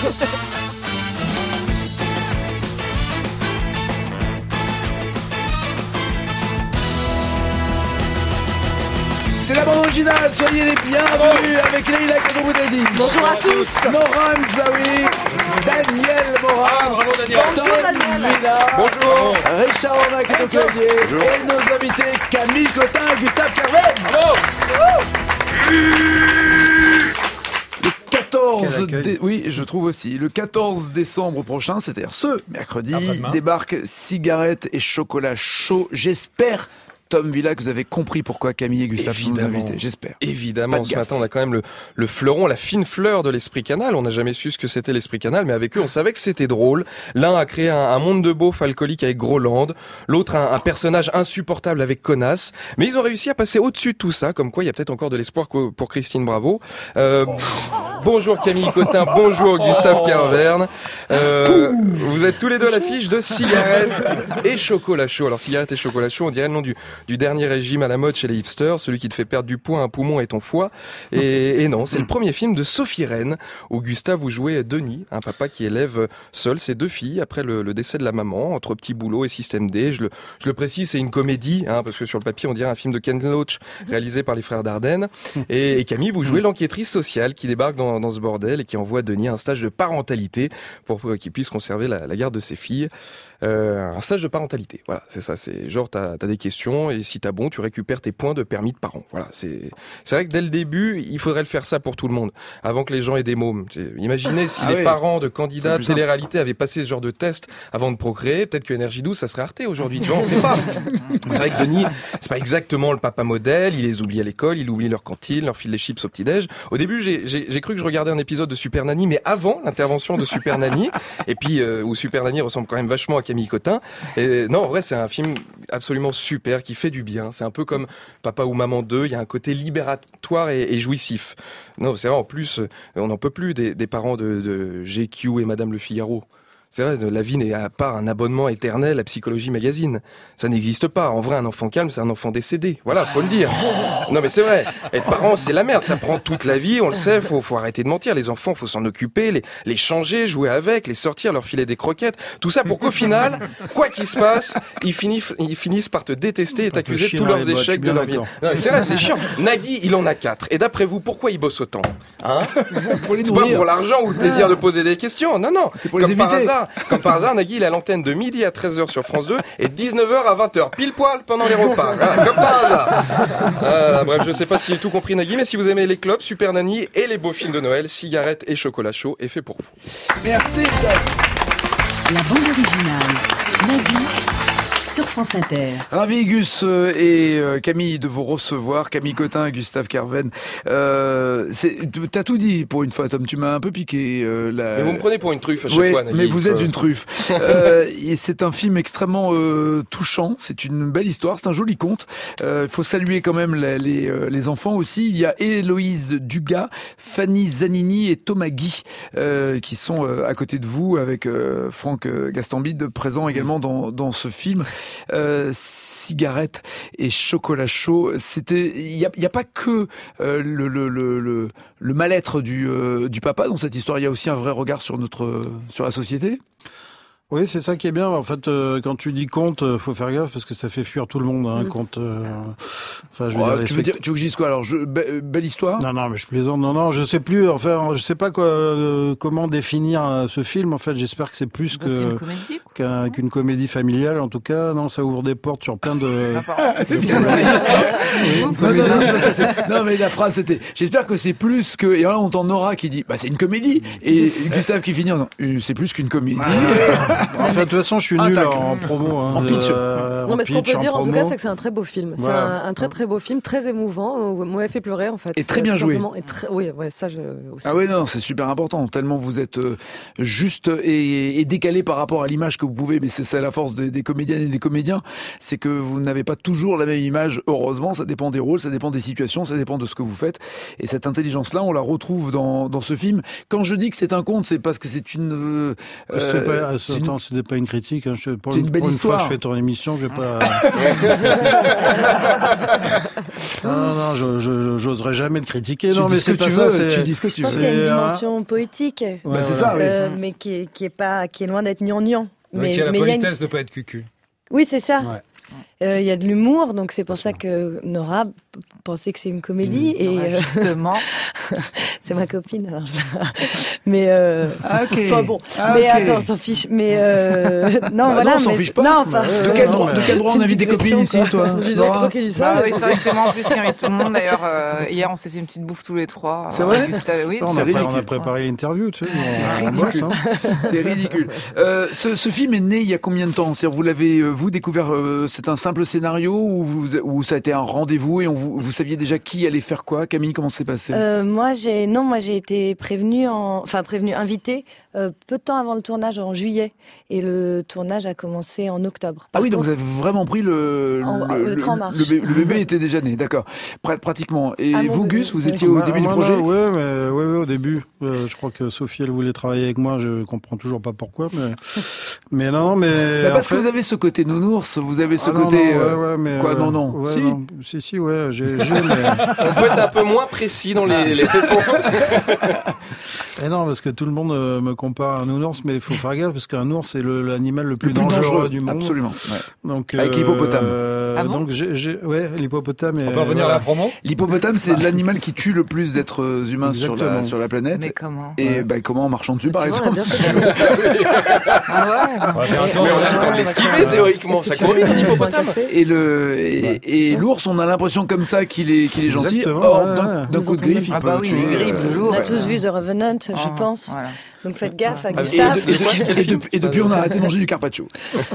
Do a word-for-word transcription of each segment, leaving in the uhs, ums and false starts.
C'est la bande originale, soyez les bienvenus avec Leïla Kadroboudadi. Bonjour à tous. Nora Mzaoui, Daniel Morin, ah, bravo Daniel. Tom Villa, bonjour. Richard Ornac et clavier, et nos invités Camille Cotin et Gustave Carven. Bravo. Le quatorze dé... Oui, je trouve aussi. Le quatorze décembre prochain, c'est-à-dire ce mercredi, débarque Cigarette et Chocolat Chaud. J'espère, Tom Villa, que vous avez compris pourquoi Camille et Gustave sont invités, j'espère. Évidemment, ce matin, on a quand même le, le fleuron, la fine fleur de l'Esprit Canal. On n'a jamais su ce que c'était l'Esprit Canal, mais avec eux, on savait que c'était drôle. L'un a créé un, un monde de beauf alcoolique avec Groland, l'autre un, un personnage insupportable avec Connasse. Mais ils ont réussi à passer au-dessus de tout ça, comme quoi il y a peut-être encore de l'espoir pour Christine Bravo. Euh, bonjour Camille Cotin, bonjour Gustave Carverne. Euh, vous êtes tous les deux à l'affiche de Cigarette et Chocolat Chaud. Alors, Cigarette et Chocolat Chaud, on dirait le nom du du dernier régime à la mode chez les hipsters, celui qui te fait perdre du poids, un poumon et ton foie. Et, et non, c'est le premier film de Sophie Rennes, où Gustave, vous jouez Denis, un papa qui élève seul ses deux filles après le, le décès de la maman, entre petit boulot et système D. Je le, je le précise, c'est une comédie, hein, parce que sur le papier, on dirait un film de Ken Loach, réalisé par les frères Dardenne. Et, et Camille, vous jouez l'enquêtrice sociale qui débarque dans, dans ce bordel et qui envoie Denis un stage de parentalité pour, pour qu'il puisse conserver la, la garde de ses filles. Euh, un stage de parentalité, voilà, c'est ça, c'est genre t'as, t'as des questions et si t'as bon, tu récupères tes points de permis de parent. Voilà, c'est c'est vrai que dès le début, il faudrait le faire ça pour tout le monde, avant que les gens aient des mômes. Imaginez si ah les oui. parents de candidats de télé-réalité avaient passé ce genre de test avant de procréer, peut-être que Énergie douze, ça serait arrêté aujourd'hui, tu vois, on sait pas. C'est vrai que Denis, c'est pas exactement le papa modèle, il les oublie à l'école, il oublie leur cantine, leur file les chips au petit-déj. Au début, j'ai, j'ai, j'ai cru que je regardais un épisode de Super Nanny, mais avant l'intervention de Super Nanny, et puis euh, où Super Nanny ressemble quand même vachement à Camille Cotin. Et non, en vrai, c'est un film absolument super, qui fait du bien. C'est un peu comme Papa ou Maman deux, il y a un côté libératoire et, et jouissif. Non, c'est vrai, en plus, on n'en peut plus des, des parents de, de G Q et Madame Le Figaro. C'est vrai, la vie n'est à part un abonnement éternel à Psychologie Magazine. Ça n'existe pas. En vrai, un enfant calme, c'est un enfant décédé. Voilà, faut le dire. Non, mais c'est vrai. Être parent, c'est la merde. Ça prend toute la vie, on le sait. Faut, faut arrêter de mentir. Les enfants, faut s'en occuper, les, les changer, jouer avec, les sortir, leur filer des croquettes. Tout ça pour qu'au final, quoi qu'il se passe, ils finissent, ils finissent par te détester et t'accuser de tous leurs échecs de leur vie. Non, mais c'est vrai, c'est chiant. Nagui, il en a quatre. Et d'après vous, pourquoi il bosse autant? Hein? Pour les c'est pas pour l'argent ou le plaisir de poser des questions. Non, non. C'est pour les éviter. Comme par hasard, Nagui, il a l'antenne de midi à treize heures sur France deux et dix-neuf heures à vingt heures, pile poil pendant les repas. Voilà, comme par hasard. Euh, bref, je sais pas si j'ai tout compris, Nagui, mais si vous aimez les clubs, Super Nanny et les beaux films de Noël, Cigarette et Chocolat Chaud est fait pour vous. Merci. La bande originale, Nagui, sur France Inter. Ravi Gus et Camille de vous recevoir, Camille Cotin et Gustave Carven. Euh, c'est, t'as tout dit pour une fois, Tom, tu m'as un peu piqué. Euh, la... Mais vous me prenez pour une truffe à chaque ouais, fois, Nagui. Mais vous êtes une truffe. euh, et c'est un film extrêmement euh, touchant, c'est une belle histoire, c'est un joli conte. Il euh, faut saluer quand même les, les, les enfants aussi. Il y a Héloïse Dugas, Fanny Zanini et Thomas Guy euh, qui sont euh, à côté de vous avec euh, Franck Gastambide présent également dans, dans ce film. Euh, Cigarette et Chocolat Chaud, c'était, il y a, y a pas que euh, le, le, le, le, le mal-être du, euh, du papa dans cette histoire, il y a aussi un vrai regard sur notre, sur la société. Oui, c'est ça qui est bien. En fait, euh, quand tu dis conte, euh, faut faire gaffe parce que ça fait fuir tout le monde. Hein, mmh. Conte. Euh... Enfin, je veux ouais, dire, tu, veux dire, tu veux que je dise quoi alors je... Be- Belle histoire. Non, non, mais je plaisante. Non, non, je sais plus. Enfin, je sais pas quoi, euh, comment définir euh, ce film. En fait, j'espère que c'est plus bah, que c'est une comédie, qu'un, qu'une comédie familiale. En tout cas, non, ça ouvre des portes sur plein de. Ah, c'est bien. non, non, non, c'est pas ça, c'est... non, mais la phrase c'était. J'espère que c'est plus que. Et là, on entend Nora qui dit, bah c'est une comédie. Et Gustave qui finit en disant, c'est plus qu'une comédie. Enfin, de toute façon, je suis nul en, en promo. Hein, en pitch. Euh, non, mais en ce qu'on peut dire, en, en tout cas, c'est que c'est un très beau film. Voilà. C'est un, un très très beau film, très émouvant. Moi, il fait pleurer, en fait. Et très bien joué. Et très... Oui, ouais, ça, je... aussi. Ah oui, non, c'est super important. Tellement vous êtes juste et, et décalé par rapport à l'image que que vous pouvez, mais c'est ça la force des, des comédiennes et des comédiens, c'est que vous n'avez pas toujours la même image. Heureusement, ça dépend des rôles, ça dépend des situations, ça dépend de ce que vous faites. Et cette intelligence-là, on la retrouve dans, dans ce film. Quand je dis que c'est un conte, c'est parce que c'est une... Euh, c'est pas, c'est attends, une... ce n'est pas une critique. Hein. Je, pour c'est une, une belle pour une histoire. fois, je fais ton émission, je vais pas... non, non, non, je, je, j'oserais jamais le critiquer. Tu non, mais c'est pas ça. C'est... Tu dis ce que tu veux. Je pense veux. qu'il y a une dimension poétique. Ouais, bah, c'est ça, oui. euh, mais qui est, qui est pas, qui est loin d'être gnangnan. Mais il y a la mais politesse y a une... de pas être cucu. Oui, c'est ça. Ouais. Il euh, y a de l'humour, donc c'est pour ça que Nora pensait que c'est une comédie. Mmh, et ouais, euh... justement, c'est ma copine. Alors je... mais euh... ah, ok. Enfin bon, ah, mais okay. attends, on s'en fiche. Mais euh... non, bah, voilà. Non, on s'en mais... fiche pas. Non, enfin, de quel droit, de quel droit on invite des copines ici, toi? C'est toi qui dis ça. Bah, oui, c'est vrai que c'est moi en plus qui invite tout le monde. D'ailleurs, euh, hier, on s'est fait une petite bouffe tous les trois. C'est vrai. Gustave, oui, on, c'est a ridicule. on a préparé l'interview, tu sais. C'est on bosse, hein. C'est ridicule. Euh, ce, ce film est né il y a combien de temps? C'est-à-dire, vous l'avez vous découvert? Euh, c'est un simple scénario ou vous Ou ça a été un rendez-vous et on vous, vous saviez déjà qui allait faire quoi? Camille, comment ça s'est passé? euh, Moi, j'ai non, moi j'ai été prévenue, en... enfin prévenue, invitée euh, peu de temps avant le tournage, en juillet, et le tournage a commencé en octobre. Par ah oui, contre, donc vous avez vraiment pris le en, le, le train en marche. Le, bébé, le bébé était déjà né, d'accord, Pr- pratiquement. Et ah, vous, bébé, Gus, vous oui. étiez au moi, début moi, du projet? Oui, ouais, ouais, ouais, au début. Euh, je crois que Sophie, elle voulait travailler avec moi. Je comprends toujours pas pourquoi, mais mais non, mais bah parce fait... que vous avez ce côté nounours, vous avez ce ah, côté non, non, euh... ouais, ouais, mais quoi, euh... non, non, ouais, si. non. Si, si, ouais, j'ai, j'ai mais... On peut être un peu moins précis dans les, les réponses. Et non, parce que tout le monde euh, me compare à un ours, mais il faut faire gaffe parce qu'un ours c'est le, l'animal le plus, le plus dangereux, dangereux du monde. Absolument. Ouais. Donc avec euh, l'hippopotame. Euh, ah bon donc j'ai, j'ai, ouais, l'hippopotame. On peut revenir à la promo. L'hippopotame, c'est l'animal qui tue le plus d'êtres humains sur la sur la planète. Mais comment? Et ouais. bah comment en marchant dessus, mais par exemple. Ah ouais. On va faire un tour. Mais on a le temps de l'esquiver théoriquement. Ça court vite un hippopotame. Et le et, ouais. et l'ours, on a l'impression comme ça qu'il est qu'il est gentil. Or ouais, d'un, ouais. d'un coup de griffe, il ah peut bah oui, tuer. une griffe de l'ours. On a tous vu The Revenant, je Ah, pense. Voilà. Donc faites gaffe à Et, Gustave. de, et, de, et, de, et depuis, on a arrêté de manger du carpaccio.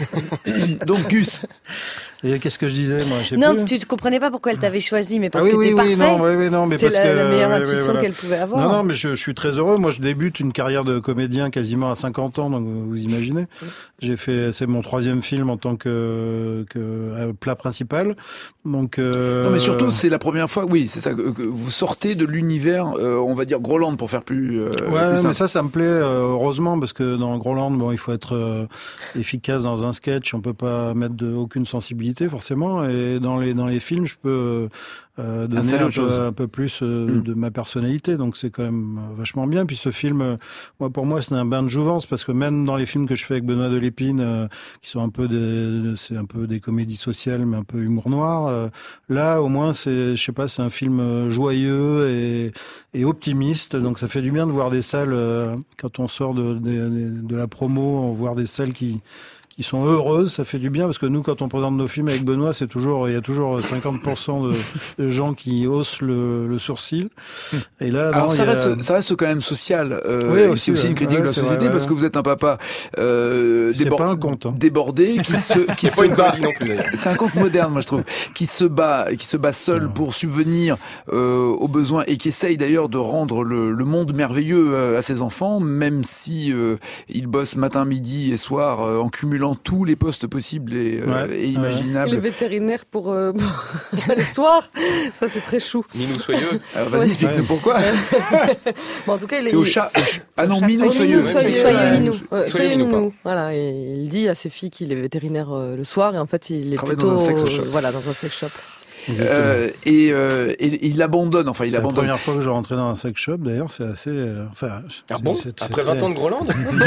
Donc Gus. Et qu'est-ce que je disais, moi je sais Non, plus. tu ne comprenais pas pourquoi elle t'avait choisi, mais parce ah oui, que oui, t'es oui, parfait. non, oui, oui, non, mais C'était parce la, que la meilleure ouais, intuition ouais, voilà. qu'elle pouvait avoir. Non, non, mais je, je suis très heureux. Moi, je débute une carrière de comédien quasiment à cinquante ans, donc vous imaginez. J'ai fait, c'est mon troisième film en tant que, que euh, plat principal. Donc. Euh... Non, mais surtout, c'est la première fois. Oui, c'est ça. Que, que vous sortez de l'univers, euh, on va dire Groland pour faire plus. Euh, ouais, plus mais ça, ça me plaît euh, heureusement parce que dans Groland, bon, il faut être euh, efficace dans un sketch. On peut pas mettre de, aucune sensibilité forcément. Et dans les dans les films, je peux euh, donner un peu, un peu plus euh, mm. de ma personnalité. Donc c'est quand même vachement bien. Puis ce film, euh, moi pour moi, c'est un bain de jouvence parce que même dans les films que je fais avec Benoît Delépine, euh, qui sont un peu des, c'est un peu des comédies sociales, mais un peu humour noir. Euh, là, au moins, c'est, je sais pas, c'est un film joyeux et, et optimiste. Donc ça fait du bien de voir des salles euh, quand on sort de, de, de la promo, on voit des salles qui qui sont heureuses, ça fait du bien parce que nous, quand on présente nos films avec Benoît, c'est toujours, il y a toujours cinquante pour cent de, de gens qui haussent le, le sourcil. Et là, alors non, ça il y a... reste, ça reste quand même social. Euh, oui, aussi, c'est aussi une critique ouais, de la société vrai, ouais. parce que vous êtes un papa euh, c'est débord... pas un conte, hein. débordé, qui se, qui c'est se pas une bat. non plus, c'est un conte moderne, moi je trouve, qui se bat, qui se bat seul non. pour subvenir euh, aux besoins et qui essaye d'ailleurs de rendre le, le monde merveilleux euh, à ses enfants, même si euh, il bosse matin, midi et soir euh, en cumulant tous les postes possibles et, euh, ouais, et imaginables. Et le vétérinaire pour, euh, pour le soir, ça c'est très chou. Minou soyeux. Alors vas-y, explique-nous ouais. pourquoi. Bon, en tout cas, il c'est est... au chat. Au ch... Ah non, Minou soyeux. Soyeux, soyeux Minou. Ouais, soyeux Minou. Voilà, et il dit à ses filles qu'il est vétérinaire euh, le soir et en fait il est Travaille plutôt dans un sex shop. Euh, voilà, dans un sex shop. Euh, et, euh, et il abandonne, enfin il c'est abandonne. la première fois que je rentrais dans un sex shop, d'ailleurs, c'est assez. Euh, enfin, ah bon c'est, c'est Après vingt très... ans de Groland.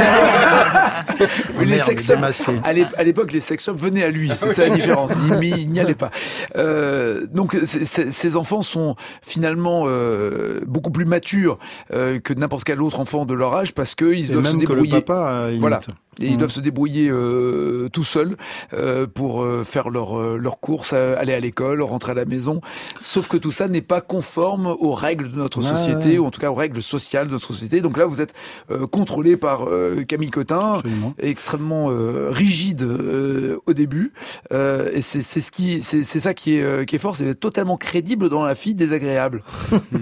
Oui, les sex shops. À l'époque, les sex shops venaient à lui. C'est ça la différence. Il, il n'y allait pas. Euh, donc, c'est, c'est, ces enfants sont finalement euh, beaucoup plus matures euh, que n'importe quel autre enfant de leur âge parce qu'ils doivent se débrouiller. Que le papa, voilà. Et ils mmh. doivent se débrouiller euh, tout seuls euh, pour euh, faire leurs euh, leurs courses, euh, aller à l'école, rentrer à la maison. Sauf que tout ça n'est pas conforme aux règles de notre ah, société, ouais. ou en tout cas aux règles sociales de notre société. Donc là, vous êtes euh, contrôlé par euh, Camille Cotin, Absolument. extrêmement euh, rigide euh, au début. Euh, et c'est, c'est ce qui, c'est, c'est ça qui est euh, qui est fort, c'est d'être totalement crédible dans la fille désagréable.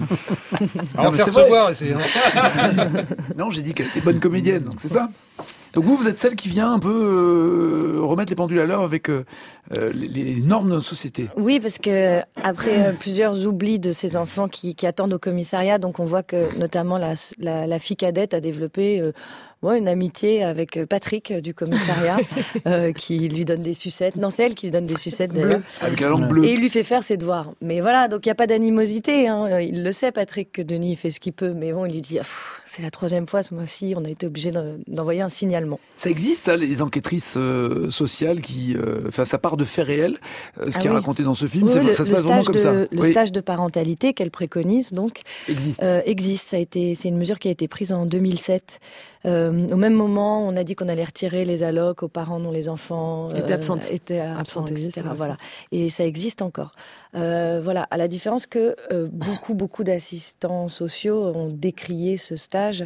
Alors, c'est recevoir, c'est. Non, j'ai dit qu'elle était bonne comédienne, donc c'est ça. Donc vous, vous êtes celle qui vient un peu euh, remettre les pendules à l'heure avec euh, les, les normes de notre société. Oui, parce que après euh, plusieurs oublis de ces enfants qui, qui attendent au commissariat, donc on voit que notamment la, la, la fille cadette a développé euh, ouais, une amitié avec Patrick euh, du commissariat euh, qui lui donne des sucettes. Non, c'est elle qui lui donne des sucettes d'ailleurs. Avec la langue bleue. Et il lui fait faire ses devoirs. Mais voilà, donc il n'y a pas d'animosité. Hein. Il le sait, Patrick, que Denis fait ce qu'il peut. Mais bon, il lui dit, ah, c'est la troisième fois ce mois-ci, on a été obligé d'envoyer un signalement. Ça existe, ça, les enquêtrices euh, sociales qui, enfin, euh, ça part de faits réels, euh, ce ah qui oui. est raconté dans ce film. Oui, c'est, le, ça se le passe vraiment comme de, ça. Le oui. stage de parentalité qu'elle préconise, donc, existe. Euh, existe. Ça a été, c'est une mesure qui a été prise en deux mille sept. Euh, au même moment, on a dit qu'on allait retirer les allocs aux parents dont les enfants euh, étaient absents, étaient absents, et cetera. Voilà. Et ça existe encore. Euh, voilà. À la différence que euh, beaucoup, beaucoup d'assistants sociaux ont décrié ce stage.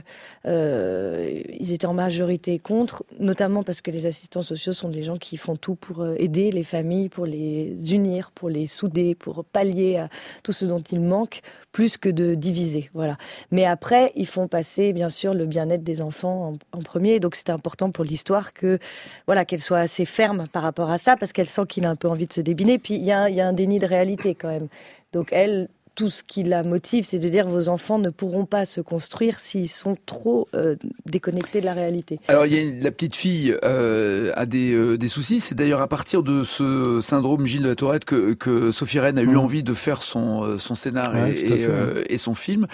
Euh, ils étaient en majorité contre, notamment parce que les assistants sociaux sont des gens qui font tout pour aider les familles, pour les unir, pour les souder, pour pallier à tout ce dont il manque, plus que de diviser. Voilà. Mais après, ils font passer, bien sûr, le bien-être des enfants En, en premier, donc c'était important pour l'histoire que voilà qu'elle soit assez ferme par rapport à ça, parce qu'elle sent qu'il a un peu envie de se débiner. Puis il y a, y a un déni de réalité quand même. Donc elle, tout ce qui la motive, c'est de dire vos enfants ne pourront pas se construire s'ils sont trop euh, déconnectés de la réalité. Alors il y a une, la petite fille euh, a des, euh, des soucis. C'est d'ailleurs à partir de ce syndrome Gilles de la Tourette que, que Sophie Rennes a mmh. eu envie de faire son, son scénar ouais, et, et, euh, et son film.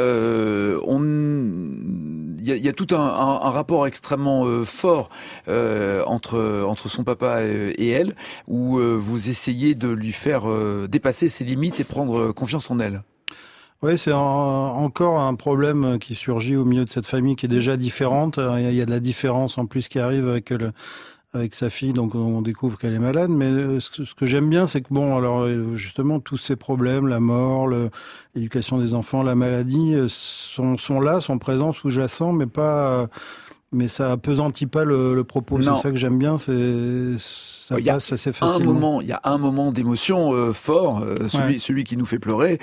Euh, on, il y a, y a tout un, un, un rapport extrêmement euh, fort euh, entre entre son papa et, et elle, où euh, vous essayez de lui faire euh, dépasser ses limites et prendre confiance en elle. Oui, c'est un, encore un problème qui surgit au milieu de cette famille qui est déjà différente. Il y a de la différence en plus qui arrive avec le, avec sa fille, donc on découvre qu'elle est malade. Mais ce que, ce que j'aime bien, c'est que bon, alors justement, tous ces problèmes, la mort, le, l'éducation des enfants, la maladie, sont, sont là, sont présents, sous-jacents, mais pas, mais ça appesantit pas le, le propos. Non. C'est ça que j'aime bien, c'est ça passe assez facilement. Un moment, il y a un moment d'émotion euh, fort, euh, celui, ouais. celui qui nous fait pleurer,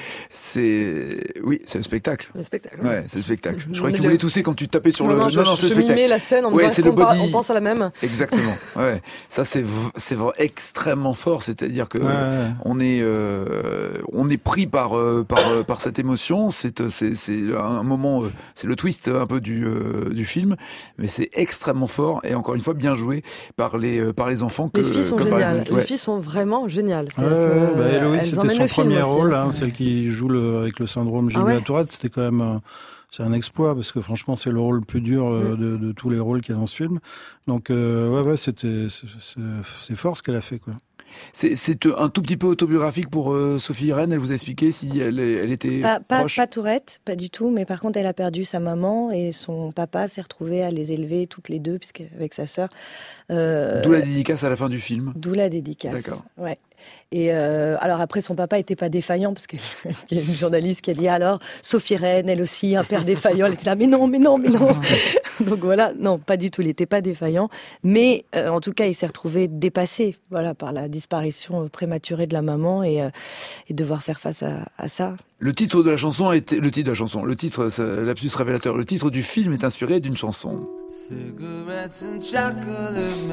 c'est, oui, c'est le spectacle. Le spectacle. Ouais, ouais c'est le spectacle. Je croyais que tu voulais tousser quand tu tapais sur non, le. Non, je, non, non, c'est je, le spectacle. Je mimais la scène en me ouais, disant qu'on body... on pense à la même. Exactement. Ouais, ça c'est c'est extrêmement fort, c'est-à-dire que ouais, ouais. on est euh, on est pris par euh, par euh, par cette émotion. C'est c'est c'est un moment, euh, c'est le twist un peu du euh, du film, mais c'est extrêmement fort et encore une fois bien joué par les euh, par les enfants que. Les filles sont comme géniales. Exemple, les ouais. filles sont vraiment géniales. Ouais, que, bah, Héloïse, c'était son premier rôle, hein, celle qui joue le, avec le syndrome Gilles de la Tourette. C'était quand même un, c'est un exploit parce que franchement, c'est le rôle le plus dur euh, de, de tous les rôles qu'il y a dans ce film. Donc, euh, ouais, ouais, c'était, c'est, c'est fort ce qu'elle a fait, quoi. C'est, c'est un tout petit peu autobiographique pour euh, Sophie Rennes. Elle vous a expliqué si elle, elle était pas, pas, proche. Pas Tourette, pas du tout. Mais par contre, elle a perdu sa maman et son papa s'est retrouvé à les élever toutes les deux, puisqu'avec sa sœur. Euh, D'où la dédicace à la fin du film. D'où la dédicace. D'accord. Ouais. Et euh, alors après, son papa était pas défaillant parce qu'il y a une journaliste qui a dit alors Sophie Rennes, elle aussi, un père défaillant. Elle était là, mais non, mais non, mais non. Donc voilà, non, pas du tout. Il n'était pas défaillant, mais euh, en tout cas, il s'est retrouvé dépassé, voilà, par la disparition prématurée de la maman et, euh, et devoir faire face à, à ça. Le titre de la chanson était le titre de la chanson. Le titre, lapsus révélateur. Le titre du film est inspiré d'une chanson. Cigarettes and chocolate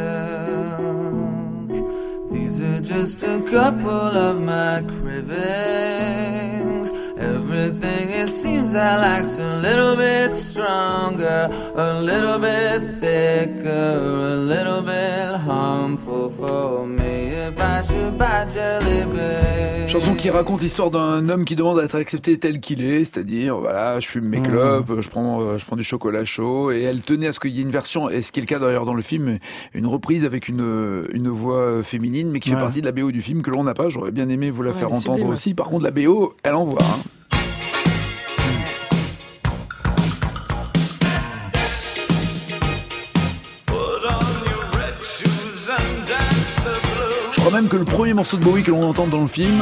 milk. These are just a couple of my cravings. Everything it seems I like's a little bit stronger, a little bit thicker, a little bit harmful for me if I should buy jelly beans. Chanson qui raconte l'histoire d'un homme qui demande à être accepté tel qu'il est, c'est-à-dire voilà, je fume mes clopes, mmh. je prends je prends du chocolat chaud, et elle tenait à ce qu'il y ait une version, et ce qui est le cas d'ailleurs dans le film, une reprise avec une une voix féminine, mais qui ouais. fait partie de la B O du film que l'on n'a pas. J'aurais bien aimé vous la ouais, faire entendre sublime. Aussi. Par contre, la B O, elle envoie. Hein. Je crois même que le premier morceau de Bowie que l'on entend dans le film.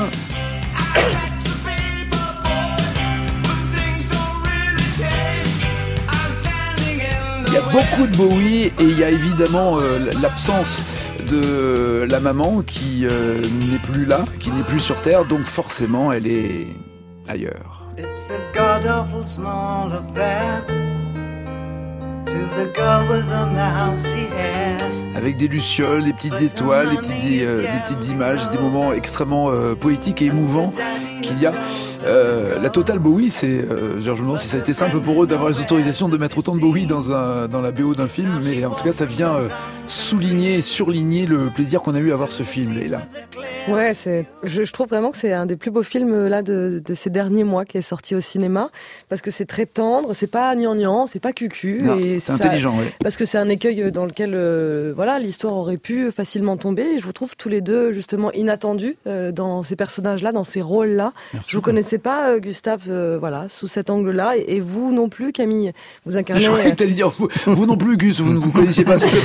Il y a beaucoup de Bowie et il y a évidemment euh, l'absence de la maman qui euh, n'est plus là, qui n'est plus sur Terre, donc forcément elle est ailleurs. It's a god awful small affair Avec des lucioles, des petites étoiles, des petites, euh, des petites images, des moments extrêmement euh, poétiques et émouvants qu'il y a. Euh, la totale Bowie, c'est, euh, je me demande si ça a été simple pour eux d'avoir les autorisations de mettre autant de Bowie dans, un, dans la B O d'un film, mais en tout cas ça vient euh, souligner et surligner le plaisir qu'on a eu à voir ce film, Leïla. Ouais, c'est, je, je trouve vraiment que c'est un des plus beaux films là de, de ces derniers mois qui est sorti au cinéma, parce que c'est très tendre, c'est pas gnangnan, c'est pas cucu, non, et c'est ça, intelligent, oui. Parce que c'est un écueil dans lequel euh, voilà, l'histoire aurait pu facilement tomber, et je vous trouve tous les deux justement inattendus euh, dans ces personnages-là, dans ces rôles-là. Merci. Je vous connaissais pas, euh, Gustave, euh, voilà, sous cet angle-là, et, et vous non plus, Camille, vous incarnez. Je croyais que t'allais dire vous, vous non plus, Gus, vous ne vous connaissiez pas sous cet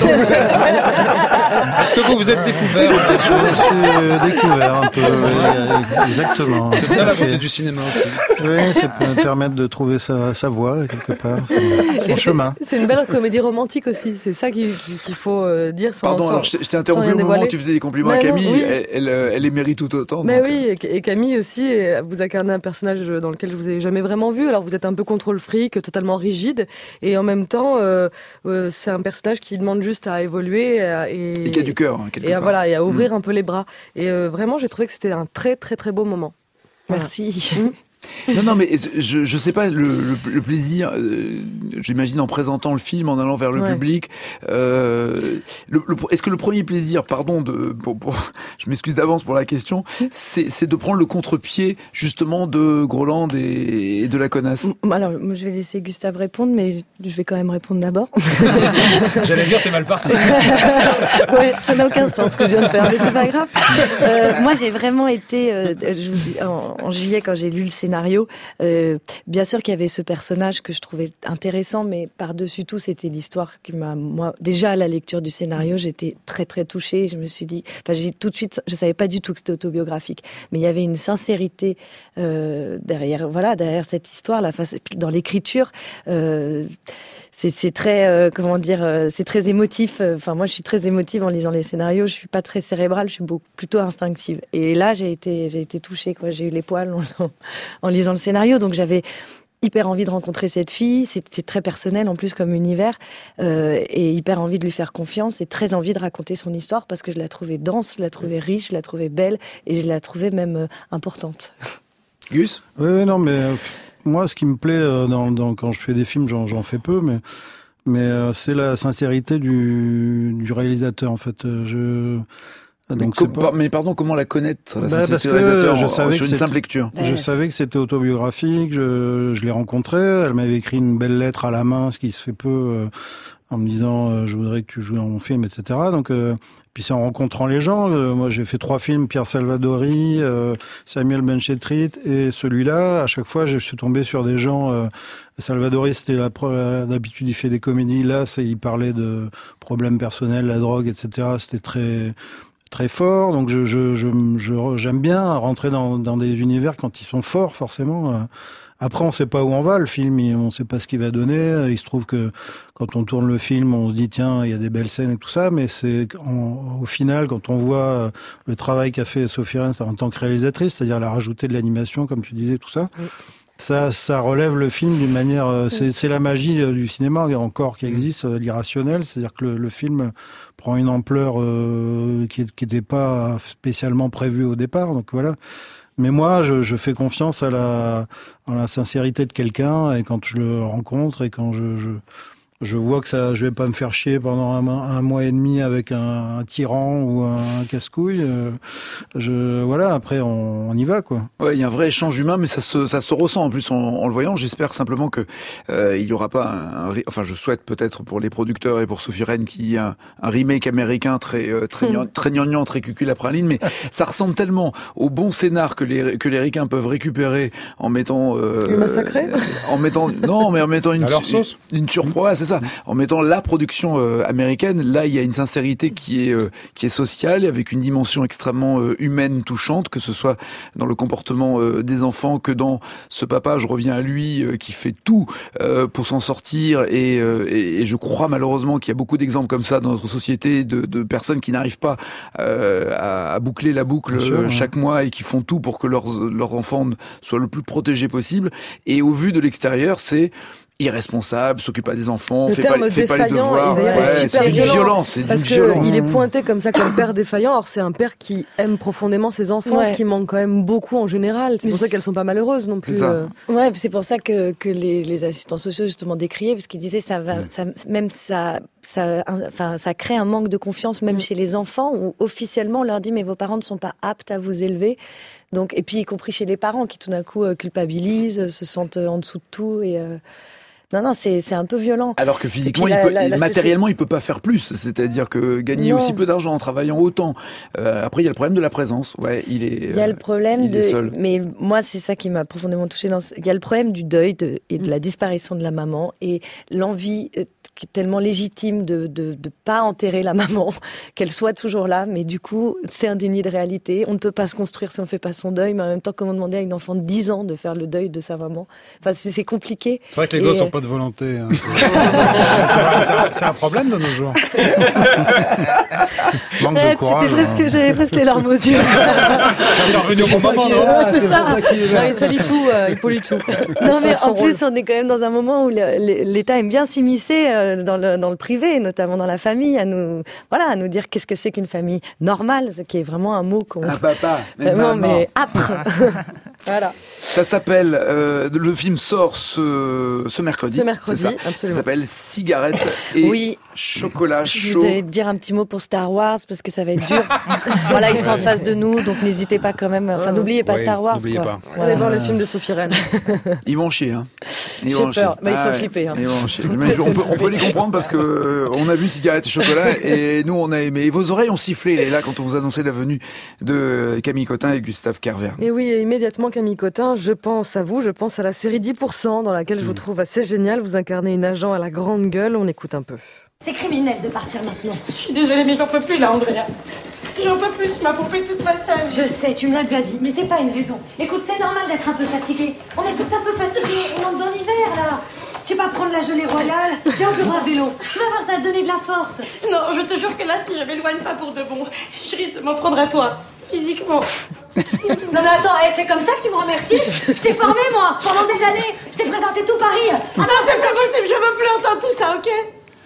angle-là. Est-ce que vous vous êtes découvert? Je me suis découvert un peu, oui, exactement. C'est ça la beauté du cinéma aussi. Oui, c'est pour permettre de trouver sa, sa voie quelque part, son, son chemin. C'est une belle comédie romantique aussi, c'est ça qu'il, qu'il faut euh, dire sans. Pardon, sans, alors je t'ai interrompu au moment où tu faisais des compliments mais à Camille, non, oui. elle, elle, elle les mérite tout autant. Mais donc... oui, et Camille aussi, vous incarnez un personnage dans lequel je vous ai jamais vraiment vu. Alors vous êtes un peu contrôle fric, totalement rigide, et en même temps, euh, euh, c'est un personnage qui demande juste à évoluer et, et qui a du cœur, hein, et à, voilà, et à ouvrir mmh. un peu les bras. Et euh, vraiment, j'ai trouvé que c'était un très très très beau moment. Merci. Mmh. Non, non, mais je, je sais pas, le, le, le plaisir, euh, j'imagine en présentant le film, en allant vers le ouais. public, euh, le, le, est-ce que le premier plaisir, pardon, de, pour, pour, je m'excuse d'avance pour la question, c'est, c'est de prendre le contre-pied, justement, de Groland et, et de la connasse? Alors, moi, je vais laisser Gustave répondre, mais je vais quand même répondre d'abord. J'allais dire, c'est mal parti. Oui, ça n'a aucun sens ce que je viens de faire, mais c'est pas grave. Euh, moi, j'ai vraiment été, euh, je vous dis, en, en juillet, quand j'ai lu le scénario, Euh, bien sûr qu'il y avait ce personnage que je trouvais intéressant, mais par-dessus tout, c'était l'histoire qui m'a, moi, déjà à la lecture du scénario, j'étais très très touchée. Je me suis dit, enfin, j'ai tout de suite, je savais pas du tout que c'était autobiographique, mais il y avait une sincérité euh, derrière, voilà, derrière cette histoire, là, dans l'écriture. Euh, C'est, c'est très, euh, comment dire, euh, c'est très émotif. Enfin, moi, je suis très émotive en lisant les scénarios. Je suis pas très cérébrale, je suis beaucoup, plutôt instinctive. Et là, j'ai été, j'ai été touchée, quoi. J'ai eu les poils en, en lisant le scénario. Donc, j'avais hyper envie de rencontrer cette fille. C'est, c'est très personnel, en plus, comme univers. Euh, et hyper envie de lui faire confiance et très envie de raconter son histoire parce que je la trouvais dense, je la trouvais riche, je la trouvais belle et je la trouvais même euh, importante. Gus? Oui, oui, non, mais... Euh... Moi, ce qui me plaît dans, dans, quand je fais des films, j'en, j'en fais peu, mais, mais euh, c'est la sincérité du, du réalisateur, en fait. Je, donc mais, com- pas... mais pardon, comment la connaître, la bah, sincérité du réalisateur je en, savais sur que une simple lecture? Je ouais. savais que c'était autobiographique, je, je l'ai rencontrée, elle m'avait écrit une belle lettre à la main, ce qui se fait peu, euh, en me disant euh, je voudrais que tu joues dans mon film, et cetera. Donc, euh, puis c'est en rencontrant les gens. Euh, moi, j'ai fait trois films, Pierre Salvadori, euh, Samuel Benchetrit et celui-là. À chaque fois, je suis tombé sur des gens. Euh, Salvadori, c'était la, la, d'habitude, il fait des comédies. Là, c'est, il parlait de problèmes personnels, la drogue, et cetera. C'était très très fort. Donc, je, je, je, je j'aime bien rentrer dans, dans des univers quand ils sont forts, forcément. Après, on ne sait pas où on va, le film, on ne sait pas ce qu'il va donner. Il se trouve que quand on tourne le film, on se dit, tiens, il y a des belles scènes et tout ça, mais c'est en, au final, quand on voit le travail qu'a fait Sophie Renz en tant que réalisatrice, c'est-à-dire la rajouter de l'animation, comme tu disais, tout ça, oui. ça, ça relève le film d'une manière... C'est, c'est la magie du cinéma, encore, qui existe, l'irrationnel, c'est-à-dire que le, le film prend une ampleur euh, qui n'était pas spécialement prévue au départ, donc voilà. Mais moi, je, je fais confiance à la, à la sincérité de quelqu'un, et quand je le rencontre et quand je, je, je vois que ça, je vais pas me faire chier pendant un, un mois et demi avec un, un tyran ou un casse-couille. Euh, je, voilà, après on, on y va, quoi. Ouais, il y a un vrai échange humain, mais ça se, ça se ressent en plus en, en le voyant. J'espère simplement que euh, il y aura pas un, un, enfin, je souhaite peut-être pour les producteurs et pour Sophie Renn qu'il y ait un, un remake américain très, euh, très, mmh. très gnangnan, très cucul à praline, mais ça ressemble tellement au bon scénar que les que les ricains peuvent récupérer en mettant, euh, le massacré, en mettant, non, mais en mettant une, sauce. une, une surprise, c'est ça. En mettant la production euh, américaine, là il y a une sincérité qui est euh, qui est sociale, avec une dimension extrêmement euh, humaine, touchante, que ce soit dans le comportement euh, des enfants que dans ce papa. Je reviens à lui euh, qui fait tout euh, pour s'en sortir, et, euh, et, et je crois malheureusement qu'il y a beaucoup d'exemples comme ça dans notre société de, de personnes qui n'arrivent pas euh, à, à boucler la boucle sûr, euh, chaque ouais. mois et qui font tout pour que leurs leurs enfants soient le plus protégés possible. Et au vu de l'extérieur, c'est irresponsable, s'occupe pas des enfants, le fait terme pas, fait pas les devoirs. Ouais, c'est super d'une violent, violence, c'est d'une parce que violence. il est pointé comme ça comme père défaillant. Alors c'est un père qui aime profondément ses enfants, Ouais. ce qui manque quand même beaucoup en général. C'est pour ça qu'elles sont pas malheureuses non plus. C'est ça. euh. Ouais, c'est pour ça que, que les, les assistants sociaux justement décriaient, parce qu'ils disaient ça va, ça, même ça, ça, enfin, ça crée un manque de confiance même Mm. chez les enfants, où officiellement on leur dit mais vos parents ne sont pas aptes à vous élever. Donc, et puis y compris chez les parents qui tout d'un coup euh, culpabilisent, se sentent en dessous de tout et euh... non non c'est c'est un peu violent. Alors que physiquement, Et puis il la- peut, la- la- matériellement, il peut pas faire plus. C'est-à-dire que gagner Non. aussi peu d'argent en travaillant autant. Euh, après, il y a le problème de la présence. Ouais, il est. Il y a le problème il de, est seul. mais moi c'est ça qui m'a profondément touchée. Dans ce... Il y a le problème du deuil de, et de la disparition de la maman et l'envie euh, qui est tellement légitime de de de pas enterrer la maman, qu'elle soit toujours là. Mais du coup, c'est un déni de réalité. On ne peut pas se construire si on fait pas son deuil. Mais en même temps, comment demander à une enfant de dix ans de faire le deuil de sa maman? Enfin, c'est c'est compliqué. C'est vrai que les Et, gosses n'ont euh, pas de volonté. Hein. C'est c'est vrai, c'est un- c'est un problème de nos jours. Manque de Ouais, courage. C'était presque, hein. j'avais presque les larmes aux yeux. C'est revenu au bon moment, non Ouais, c'est ça. Non, il salit tout, euh, il pollue tout. Non mais Son en plus on est quand même dans un moment où le- le- l'État aime bien s'immiscer euh, dans le dans le privé, notamment dans la famille, à nous voilà à nous dire qu'est-ce que c'est qu'une famille normale, ce qui est vraiment un mot qu'on Un papa, mais vraiment maman. mais âpre. Voilà. Ça s'appelle. Euh, le film sort ce ce mercredi. Ce mercredi, c'est ça. absolument. Ça s'appelle Cigarette et Oui. chocolat Je chaud. voudrais te dire un petit mot pour Star Wars parce que ça va être dur. Voilà, ils sont en face de nous, donc n'hésitez pas quand même. Enfin, n'oubliez pas Oui, Star Wars. n'oubliez quoi. pas. Voilà. Allez voir le film de Sophie Rennes. Ils vont chier. Hein. Ils J'ai vont peur. chier. Bah, ils sont ouais. flippés, hein. Ils vont chier. Mais on, peut, on peut les comprendre parce que euh, on a vu Cigarette et chocolat et nous on a aimé. Et vos oreilles ont sifflé là quand on vous annonçait la venue de Camille Cotin et Gustave Kervern. Et oui, et immédiatement Camille Cotin, je pense à vous, je pense à la série dix pour cent dans laquelle je vous trouve assez génial. Vous incarnez une agent à la grande gueule, on écoute un peu. C'est criminel de partir maintenant. Je suis désolée, mais j'en peux plus là, Andrea. J'en peux plus, tu m'as pompé toute ma salle. Je sais, tu me l'as déjà dit, mais c'est pas une raison. Écoute, c'est normal d'être un peu fatigué. On est tous un peu fatigués, on entre dans l'hiver là. Tu vas prendre la gelée royale, viens au bureau à vélo. Tu vas voir, ça va te donner de la force. Non, je te jure que là, si je m'éloigne pas pour de bon, je risque de m'en prendre à toi, physiquement. Non mais attends, hey, c'est comme ça que tu me remercies? Je t'ai formé moi, pendant des années. Je t'ai présenté tout Paris. Non, c'est pas possible, je veux plus entendre tout ça, ok?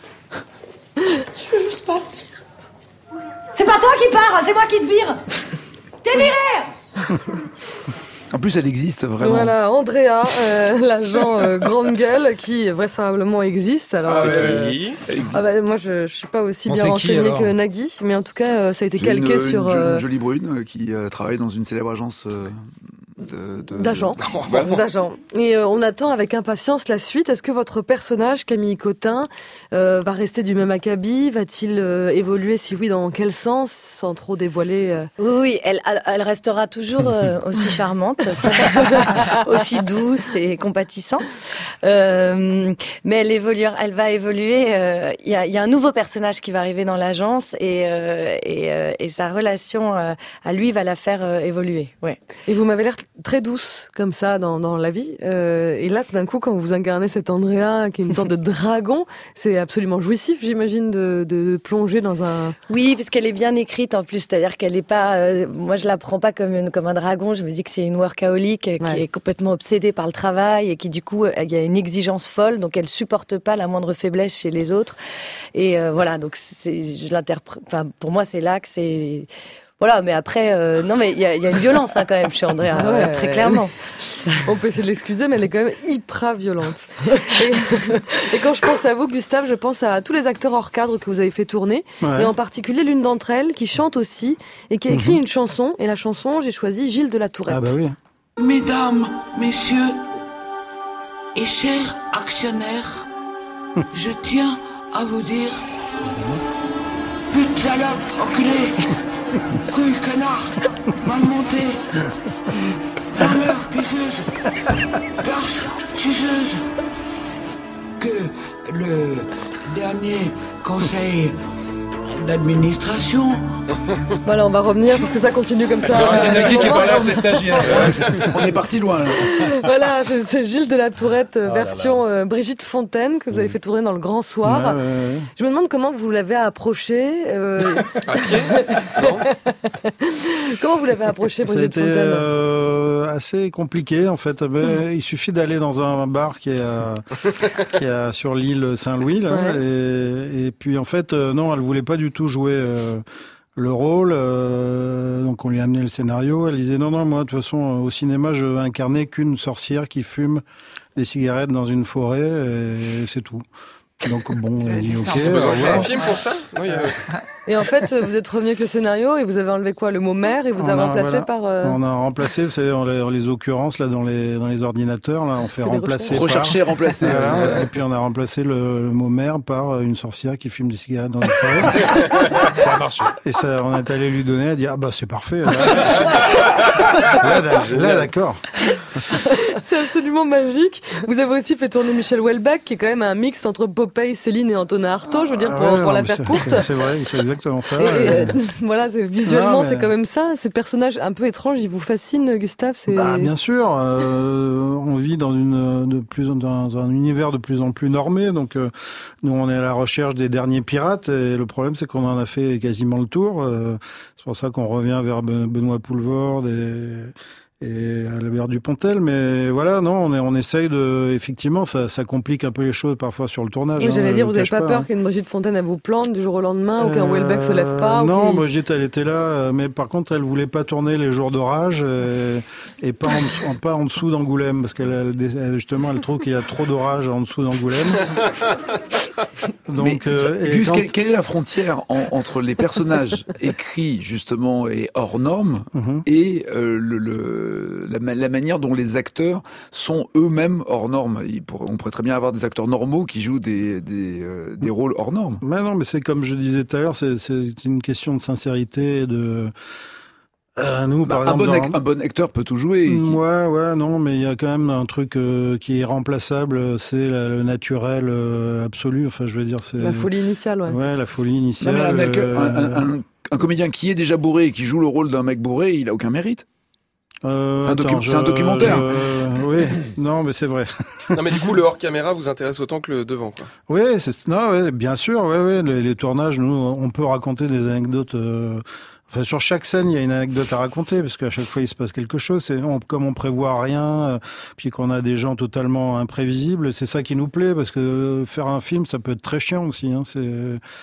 Je veux juste partir. C'est pas toi qui pars, c'est moi qui te vire. T'es viré. En plus, elle existe vraiment. Voilà, Andrea, euh, l'agent euh, grande gueule qui vraisemblablement existe. Alors, Ah ouais, euh, ouais, elle existe. ah bah, moi, je, je suis pas aussi On bien sait qui, renseignée alors que Nagui, mais en tout cas, euh, ça a été C'est calqué une, sur une, euh, jolie brune euh, qui euh, travaille dans une célèbre agence euh, de, de- d'agent. Voilà. D'agent. Et euh, on attend avec impatience la suite. Est-ce que votre personnage, Camille Cotin, euh, va rester du même acabit? Va-t-il euh, évoluer? Si oui, dans quel sens? Sans trop dévoiler. euh, Oui, oui, elle, elle, elle restera toujours euh, aussi charmante, ça, aussi douce et compatissante. Euh, mais elle évoluera, elle va évoluer. euh, Il y, a, il y a un nouveau personnage qui va arriver dans l'agence et, euh, et, euh, et sa relation euh, à lui va la faire euh, évoluer. Ouais. Et vous m'avez l'air très douce comme ça dans, dans la vie. Euh, et là, tout d'un coup, quand vous incarnez cet Andrea qui est une sorte de dragon, c'est absolument jouissif, j'imagine, de, de plonger dans un... Oui, parce qu'elle est bien écrite en plus, c'est-à-dire qu'elle est pas. Euh, moi, je la prends pas comme une, comme un dragon. Je me dis que c'est une workaholic euh, qui Ouais. est complètement obsédée par le travail et qui du coup, euh, il y a une exigence folle, donc elle supporte pas la moindre faiblesse chez les autres. Et euh, voilà, donc c'est, je l'interprète. Enfin, pour moi, c'est là que c'est. Voilà, mais après, euh, non, mais il y a, y a une violence hein, quand même chez Andrea, Ah ouais. euh, très clairement. On peut essayer de l'excuser, mais elle est quand même hyper violente. Et, et quand je pense à vous, Gustave, je pense à tous les acteurs hors cadre que vous avez fait tourner, Ouais. et en particulier l'une d'entre elles qui chante aussi et qui a écrit Mhm. une chanson. Et la chanson, j'ai choisi Gilles de la Tourette. Ah bah oui. Mesdames, messieurs et chers actionnaires, je tiens à vous dire, pute salope, enculé, couille connard, mal monté, branleur pisseuse, garce suceuse, que le dernier conseil d'administration. Voilà, on va revenir parce que ça continue comme ça. Alors, il y a Nagui qui est pas là, c'est stagiaire. On est parti loin. Là. Voilà, c'est, c'est Gilles de la Tourette, Oh version euh, Brigitte Fontaine, que vous avez fait tourner dans Le Grand Soir. Ouais, ouais, ouais. Je me demande comment vous l'avez approché. Euh... À pied Non. Comment vous l'avez approché, Ça a Brigitte été Fontaine euh, assez compliqué en fait. Mais il suffit d'aller dans un bar qui est, à, qui est à, sur l'île Saint-Louis là, Ouais. et, et puis en fait euh, non, elle voulait pas du tout jouer euh, le rôle. Euh, donc on lui a amené le scénario. Elle disait non non, moi de toute façon au cinéma je incarnais qu'une sorcière qui fume des cigarettes dans une forêt et c'est tout. Donc bon, elle dit ok. Vous avez au fait un revoir. film pour ça Non, il y a- Et en fait, vous êtes revenu avec le scénario et vous avez enlevé quoi? Le mot mère et vous On avez a- remplacé voilà. par... euh, On a remplacé, c'est en les, en les occurrences là dans les dans les ordinateurs là, on fait des remplacer par- Rechercher, remplacer. Voilà, euh, et puis on a remplacé le, le mot mère par une sorcière qui fume des cigarettes dans les forêts. Ça a marché. Et ça, on est allé lui donner, elle a dit ah bah c'est parfait. Là, là, là, là, d'accord. C'est absolument magique. Vous avez aussi fait tourner Michel Houellebecq, qui est quand même un mix entre Popeye, Céline et Antonin Artaud, je veux dire, pour, Ah ouais, pour non, la mais faire c'est- courte. c'est- C'est vrai, c'est exactement ça. Et, et, Euh, euh, voilà, c'est, visuellement, Non, mais- c'est quand même ça. Ces personnages un peu étranges, ils vous fascinent, Gustave. C'est... Bah, bien sûr, euh, on vit dans une de plus dans un univers de plus en plus normé, donc euh, nous on est à la recherche des derniers pirates et le problème c'est qu'on en a fait quasiment le tour. Euh, c'est pour ça qu'on revient vers Ben- Benoît Poulvord et et Albert Dupontel, mais voilà, non, on, est, on essaye de, effectivement, ça, ça complique un peu les choses parfois sur le tournage. Oui, hein, j'allais je dire, le vous n'avez cache pas peur hein. qu'une Brigitte Fontaine, elle vous plante du jour au lendemain, ou qu'un Euh, Houellebecq se lève pas? ou Non, qu'il- Brigitte, elle était là, euh, mais par contre, elle voulait pas tourner les jours d'orage et, et pas, en dessous, pas en dessous d'Angoulême, parce qu'elle, elle- elle- justement, elle trouve qu'il y a trop d'orage en dessous d'Angoulême. Donc, Mais, euh, et Gus, quand- quelle, quelle est la frontière en- entre les personnages écrits justement et hors normes Mhm. et euh, le, le- la, ma- la manière dont les acteurs sont eux-mêmes hors normes? Ils pourraient- On pourrait très bien avoir des acteurs normaux qui jouent des, des, euh, des rôles hors normes. Mais non, mais c'est comme je disais tout à l'heure, c'est, c'est une question de sincérité et de. Euh, nous, Bah, par un, exemple, bon dans- ac- un bon acteur peut tout jouer. et qui- Ouais, ouais, non, mais il y a quand même un truc euh, qui est irremplaçable, c'est la- le naturel euh, absolu. Enfin, je veux dire, c'est La folie initiale, ouais. ouais, la folie Non, initiale. mais un, acteur- euh, un- un- un- un comédien qui est déjà bourré et qui joue le rôle d'un mec bourré, il a aucun mérite. euh, c'est un docu- attends, c'est un je- documentaire. je- oui, non, mais c'est vrai. Non, mais du coup, le hors caméra vous intéresse autant que le devant, quoi. Oui, c'est non, ouais, bien sûr, ouais, ouais, les, les tournages, nous, on peut raconter des anecdotes. Euh, enfin, sur chaque scène, il y a une anecdote à raconter parce qu'à chaque fois, il se passe quelque chose. C'est on, comme on prévoit rien, euh, puis qu'on a des gens totalement imprévisibles, c'est ça qui nous plaît parce que euh, faire un film, ça peut être très chiant aussi. Hein, c'est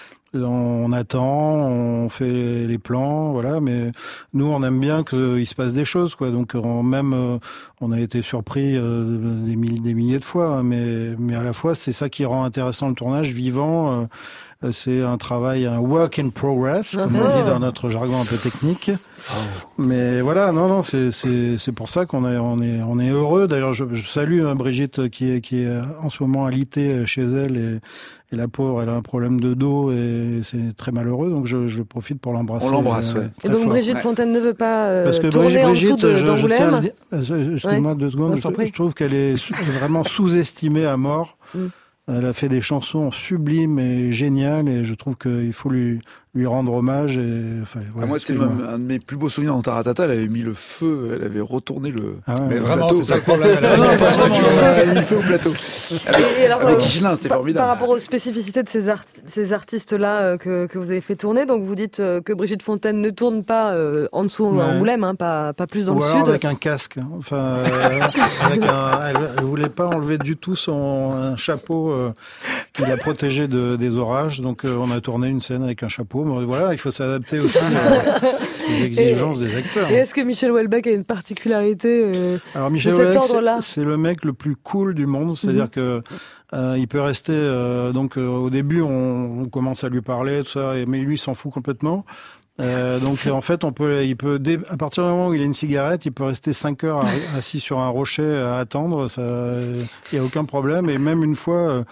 on attend, on fait les plans, voilà. Mais nous, on aime bien qu'il se passe des choses, quoi. Donc, on, même, euh, on a été surpris euh, des, milliers, des milliers de fois, hein, mais, mais à la fois, c'est ça qui rend intéressant le tournage, vivant. Euh, c'est un travail, un work in progress, comme on dit dans notre jargon un peu technique. Mais voilà, non, non, c'est c'est c'est pour ça qu'on est on est on est heureux. D'ailleurs, je, je salue hein, Brigitte qui est qui est en ce moment alitée chez elle et, et la pauvre, elle a un problème de dos et c'est très malheureux. Donc je, je profite pour l'embrasser. On l'embrasse, ouais. Et donc Brigitte Fontaine ne veut pas euh, Parce que tourner Brigitte, en dessous de, je, je tiens à le d'Angoulême. dire- euh, excuse-moi deux secondes. Ouais, je t'en je, prie. je trouve qu'elle est sou- vraiment sous-estimée à mort. Mm. Elle a fait des chansons sublimes et géniales et je trouve qu'il faut lui, lui rendre hommage. Et, enfin, Ah, ouais, moi, c'est excuse-moi. même un de mes plus beaux souvenirs dans Taratata. Elle avait mis le feu, elle avait retourné le. Ah ouais, Mais ouais. vraiment, plateau. c'est ça le problème. Elle a Non, non, mis enfin, un vraiment, statut. elle a mis le feu au plateau. Avec, Et alors, avec euh, Michelin, c'était par, formidable. par rapport aux spécificités de ces, art- ces artistes-là euh, que, que vous avez fait tourner, donc vous dites euh, que Brigitte Fontaine ne tourne pas euh, en dessous Ouais. en Angoulême, hein, pas, pas plus dans Ou le alors sud. avec un casque. Enfin, euh, avec un, elle, elle voulait pas enlever du tout son un chapeau euh, qui la protégeait de, des orages. Donc euh, on a tourné une scène avec un chapeau. Mais voilà, il faut s'adapter aussi aux exigences des acteurs. Et est-ce que Michel Houellebecq a une particularité euh, Alors Michel de cet Houellebecq, ordre-là? c'est c'est le mec le plus cool du monde. C'est-à-dire Mhm. que euh, il peut rester. Euh, donc euh, au début, on, on commence à lui parler, tout ça, et, mais lui il s'en fout complètement. Euh, donc en fait, on peut, il peut, dès, à partir du moment où il a une cigarette, il peut rester cinq heures assis sur un rocher à attendre. Ça, il y a aucun problème. Et même une fois, euh,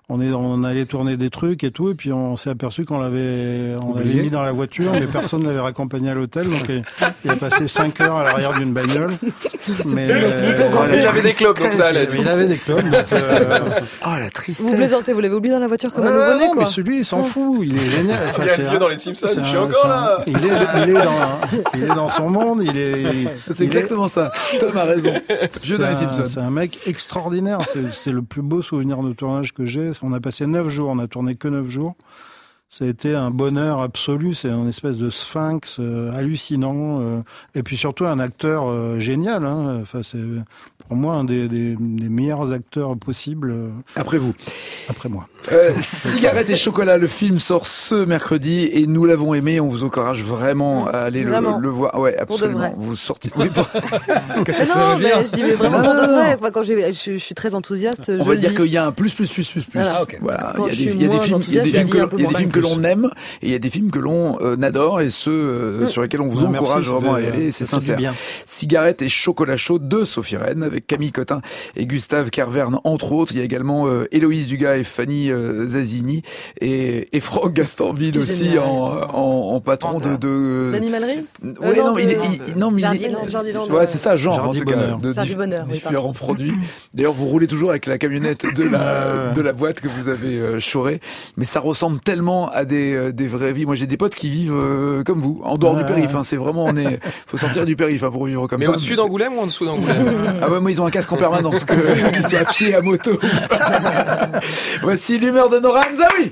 on est, on allait tourner des trucs et tout, et puis on s'est aperçu qu'on l'avait, on l'avait mis dans la voiture, mais personne ne l'avait raccompagné à l'hôtel, donc il, il a passé cinq heures à l'arrière d'une bagnole. Mais euh, il avait des clubs, donc ça allait. Il avait des clubs, donc. Euh... Oh la tristesse. Vous plaisantez, vous l'avez oublié dans la voiture comme euh, un nouveau-né, non, quoi. mais celui, il s'en fout, il est génial. Enfin, il est vieux dans les Simpsons, je suis un, encore un, là. Il est, il est dans, il est dans son monde, il est. Il, c'est exactement est... ça. Tom a raison. Vieux dans les Simpsons. C'est un mec extraordinaire. C'est, c'est le plus beau souvenir de tournage que j'ai. On a passé neuf jours, on a tourné que neuf jours. Ça a été un bonheur absolu. C'est une espèce de sphinx euh, hallucinant. Euh, et puis surtout un acteur euh, génial. Hein. Enfin, c'est pour moi un des, des, des meilleurs acteurs possibles. Euh, après vous. Après moi. Euh, Cigarette et chocolat, le film sort ce mercredi et nous l'avons aimé. On vous encourage vraiment à aller le, le voir. Ouais, absolument. Vous sortez. Oui, pour... Qu'est-ce que ça veut dire ? Je dis mais vraiment pour de vrai. Enfin, quand j'ai, je, je suis très enthousiaste. On je va le dire dis. qu'il y a un plus, plus, plus, plus, plus. Voilà. Okay. Voilà. Quand Il y a des, il y a des films, il y a des films que, il y a des films que l'on aime et il y a des films que l'on euh, adore et ceux euh, mmh. sur lesquels on vous non, encourage merci, vraiment fait, à aller. C'est sincère. Bien. Cigarette et chocolat chaud de Sophie Rennes avec Camille Cotin et Gustave Kervern entre autres. Il y a également euh, Héloïse Dugas et Fanny euh, Zazzini et, et Franck Gastambide aussi en, en, en patron de, de... L'animalerie. Oui, euh, non, non, il, de... il, il, non, mais Jardiland, il... Jardiland, ouais, c'est ça, genre Jardi en tout bonheur. cas, de Jardi dif... bonheur, oui, différents produits. D'ailleurs, vous roulez toujours avec la camionnette de la de la boîte que vous avez euh, chorée, mais ça ressemble tellement à des euh, des vraies vies. Moi, j'ai des potes qui vivent euh, comme vous, en dehors ouais, du périph'. Hein, c'est vraiment, on est, faut sortir du périph' hein, pour vivre comme mais ça. Mais au-dessus d'Angoulême ou en dessous d'Angoulême? Ah ouais, moi ils ont un casque en permanence, que qu'ils soient à pied, à moto. Voici l'humeur de Nora Hamzaoui.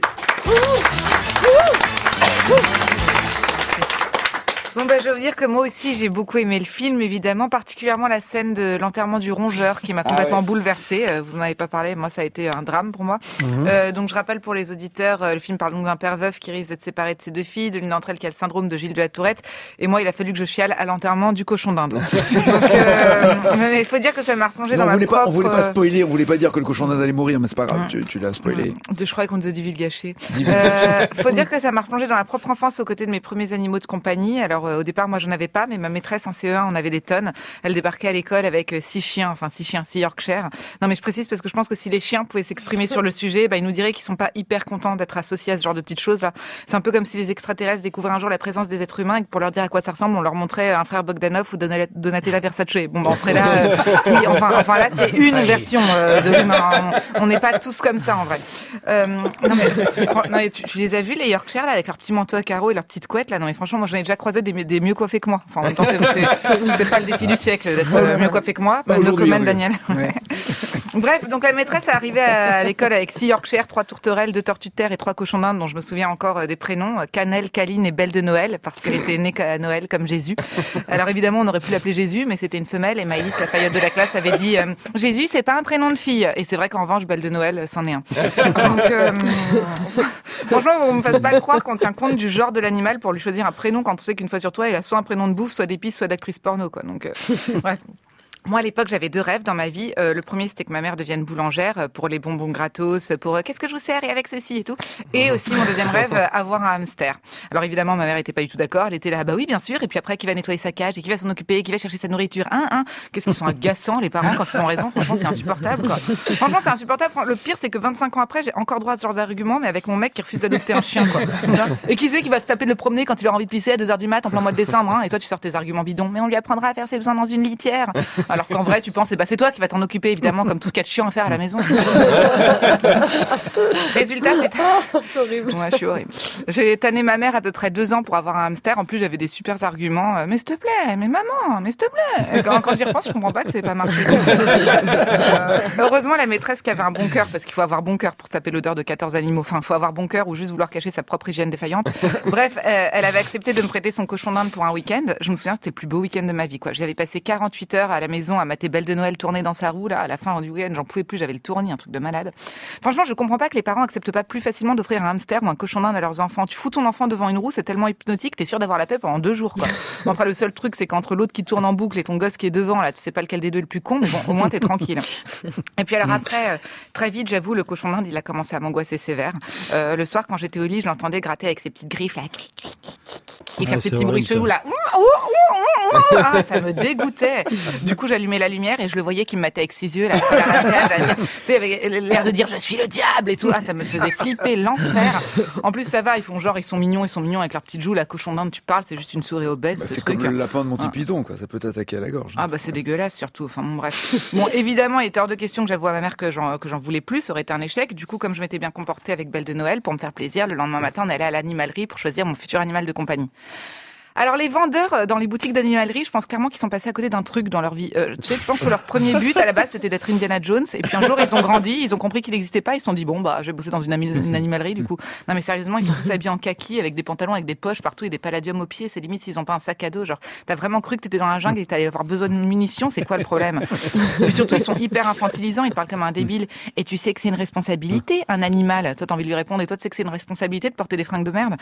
Bon bah je vais vous dire que moi aussi j'ai beaucoup aimé le film, évidemment, particulièrement la scène de l'enterrement du rongeur qui m'a complètement ah ouais. bouleversée. Euh, vous n'en avez pas parlé, moi ça a été un drame pour moi. Mmh. Euh, donc je rappelle pour les auditeurs, euh, le film parle donc d'un père veuf qui risque d'être séparé de ses deux filles, de l'une d'entre elles qui a le syndrome de Gilles de la Tourette, et moi il a fallu que je chiale à l'enterrement du cochon d'Inde. Donc euh, mais il faut dire que ça m'a replongé dans ma propre... Pas, on voulait pas spoiler, on voulait pas dire que le cochon d'Inde allait mourir, mais c'est pas grave, mmh. tu, tu l'as spoilé. Mmh. Je croyais qu'on nous a divulgaché. Euh, faut dire que ça m'a replongé dans ma propre enfance aux côtés de mes premiers animaux de compagnie. Alors euh, au départ moi j'en avais pas, mais ma maîtresse en C E un, on avait des tonnes. Elle débarquait à l'école avec six chiens, enfin six chiens, six Yorkshire. Non, mais je précise parce que je pense que si les chiens pouvaient s'exprimer sur le sujet, bah, ils nous diraient qu'ils sont pas hyper contents d'être associés à ce genre de petites choses là. C'est un peu comme si les extraterrestres découvraient un jour la présence des êtres humains et que pour leur dire à quoi ça ressemble, on leur montrait un frère Bogdanov ou Donatella Versace. Bon, bah, on serait là. Euh, oui, enfin, enfin là, c'est une version euh, de l'humain. On n'est pas tous comme ça en vrai. Euh, non mais, non, mais tu, tu les as vus les Yorkshire là avec leur petit manteau à carreaux et leur petite couette là. Non mais franchement, moi j'en ai déjà croisé des, des mieux coiffés que moi. Enfin, en même temps, c'est, c'est, c'est pas le défi du siècle d'être euh, mieux coiffé que moi. Bah, no comment, Daniel. Ouais. Bref, donc la maîtresse est arrivée à l'école avec six Yorkshire, trois tourterelles, deux tortues de terre et trois cochons d'Inde dont je me souviens encore des prénoms, Cannelle, Caline et Belle de Noël, parce qu'elle était née à Noël comme Jésus. Alors évidemment, on aurait pu l'appeler Jésus, mais c'était une femelle et Maïlis, la faillotte de la classe, avait dit euh, Jésus, c'est pas un prénom de fille. Et c'est vrai qu'en revanche, Belle de Noël, c'en est un. Donc, euh, franchement, on me fasse pas croire qu'on tient compte du genre de l'animal pour lui choisir un prénom quand on sait qu'une fois sur toi, il a soit un prénom de bouffe, soit d'épices, soit d'actrice porno, quoi. Donc, euh, bref. Moi, à l'époque, j'avais deux rêves dans ma vie. Euh, le premier, c'était que ma mère devienne boulangère pour les bonbons gratos, pour euh, qu'est-ce que je vous sers et avec ceci et tout. Et aussi, mon deuxième rêve, euh, avoir un hamster. Alors évidemment, ma mère était pas du tout d'accord. Elle était là, bah oui, bien sûr. Et puis après, qui va nettoyer sa cage et qui va s'en occuper, qui va chercher sa nourriture. Hein, hein. Qu'est-ce qu'ils sont agaçants, les parents, quand ils ont raison. Franchement, c'est insupportable, quoi. Franchement, c'est insupportable. Le pire, c'est que vingt-cinq ans après, j'ai encore droit à ce genre d'argument, mais avec mon mec qui refuse d'adopter un chien, quoi. Et qui sait qui va se taper de le promener quand il aura envie de pisser à deux heures du mat en plein mois de décembre, hein. Et toi, tu sors tes arguments bidons. Mais on lui apprendra à faire ses besoins dans une litière. Alors qu'en vrai, tu penses, bah, c'est toi qui vas t'en occuper, évidemment, comme tout ce qu'il y a de chiant à faire à la maison. Résultat, c'est... c'est horrible. Ouais, je suis horrible. J'ai tanné ma mère à peu près deux ans pour avoir un hamster. En plus, j'avais des super arguments. Mais s'il te plaît, mais maman, mais s'il te plaît. Et quand, quand j'y repense, je comprends pas que c'est pas marché. euh, heureusement, la maîtresse qui avait un bon cœur, parce qu'il faut avoir bon cœur pour se taper l'odeur de quatorze animaux. Enfin, il faut avoir bon cœur ou juste vouloir cacher sa propre hygiène défaillante. Bref, euh, elle avait accepté de me prêter son cochon d'Inde pour un week-end. Je me souviens, c'était le plus beau week-end de ma vie, quoi. J'avais passé quarante-huit heures à la maison à mater Belle de Noël tourner dans sa roue là à la fin du week-end, j'en pouvais plus, j'avais le tournis, un truc de malade. Franchement, je comprends pas que les parents acceptent pas plus facilement d'offrir un hamster ou un cochon d'Inde à leurs enfants. Tu fous ton enfant devant une roue, c'est tellement hypnotique, t'es sûr d'avoir la paix pendant deux jours, quoi. Bon, après, le seul truc, c'est qu'entre l'autre qui tourne en boucle et ton gosse qui est devant, là, tu sais pas lequel des deux est le plus con, mais bon, au moins t'es tranquille. Et puis alors après, euh, très vite, j'avoue, le cochon d'Inde, il a commencé à m'angoisser sévère. Euh, le soir, quand j'étais au lit, je l'entendais gratter avec ses petites griffes là, et faire ah, ces petits horrible, bruits ça. chelous là. ah, ça me dégoûtait. Du coup, j'allumais la lumière et je le voyais qui me matait avec ses yeux, là, tu sais, avec l'air de dire je suis le diable et tout. Ah, ça me faisait flipper l'enfer. En plus, ça va, ils font genre, ils sont mignons, ils sont mignons avec leurs petites joues. La cochon d'Inde, tu parles, c'est juste une souris obèse. Bah, ce c'est truc. comme le lapin de Monty Python, quoi. Ça peut t'attaquer à la gorge. Ah bah c'est dégueulasse surtout. Enfin bon, bref. Bon, évidemment, il était hors de question que j'avoue à ma mère que j'en que j'en voulais plus. Ça aurait été un échec. Du coup, comme je m'étais bien comportée avec Belle de Noël pour me faire plaisir, le lendemain matin, on allait à l'animalerie pour choisir mon futur animal de compagnie. Alors les vendeurs dans les boutiques d'animalerie, je pense clairement qu'ils sont passés à côté d'un truc dans leur vie. Euh, tu sais, je pense que leur premier but à la base c'était d'être Indiana Jones, et puis un jour ils ont grandi, ils ont compris qu'il n'existait pas, ils se sont dit bon bah je vais bosser dans une, ami- une animalerie du coup. Non mais sérieusement, ils sont tous habillés en kaki avec des pantalons avec des poches partout et des palladiums aux pieds. C'est limite s'ils ont pas un sac à dos. Genre t'as vraiment cru que t'étais dans la jungle et que t'allais avoir besoin de munitions. C'est quoi le problème? Et surtout ils sont hyper infantilisants, ils parlent comme un débile. Et tu sais que c'est une responsabilité un animal. Toi t'as envie de lui répondre et toi tu sais que c'est une responsabilité de porter des fringues de merde.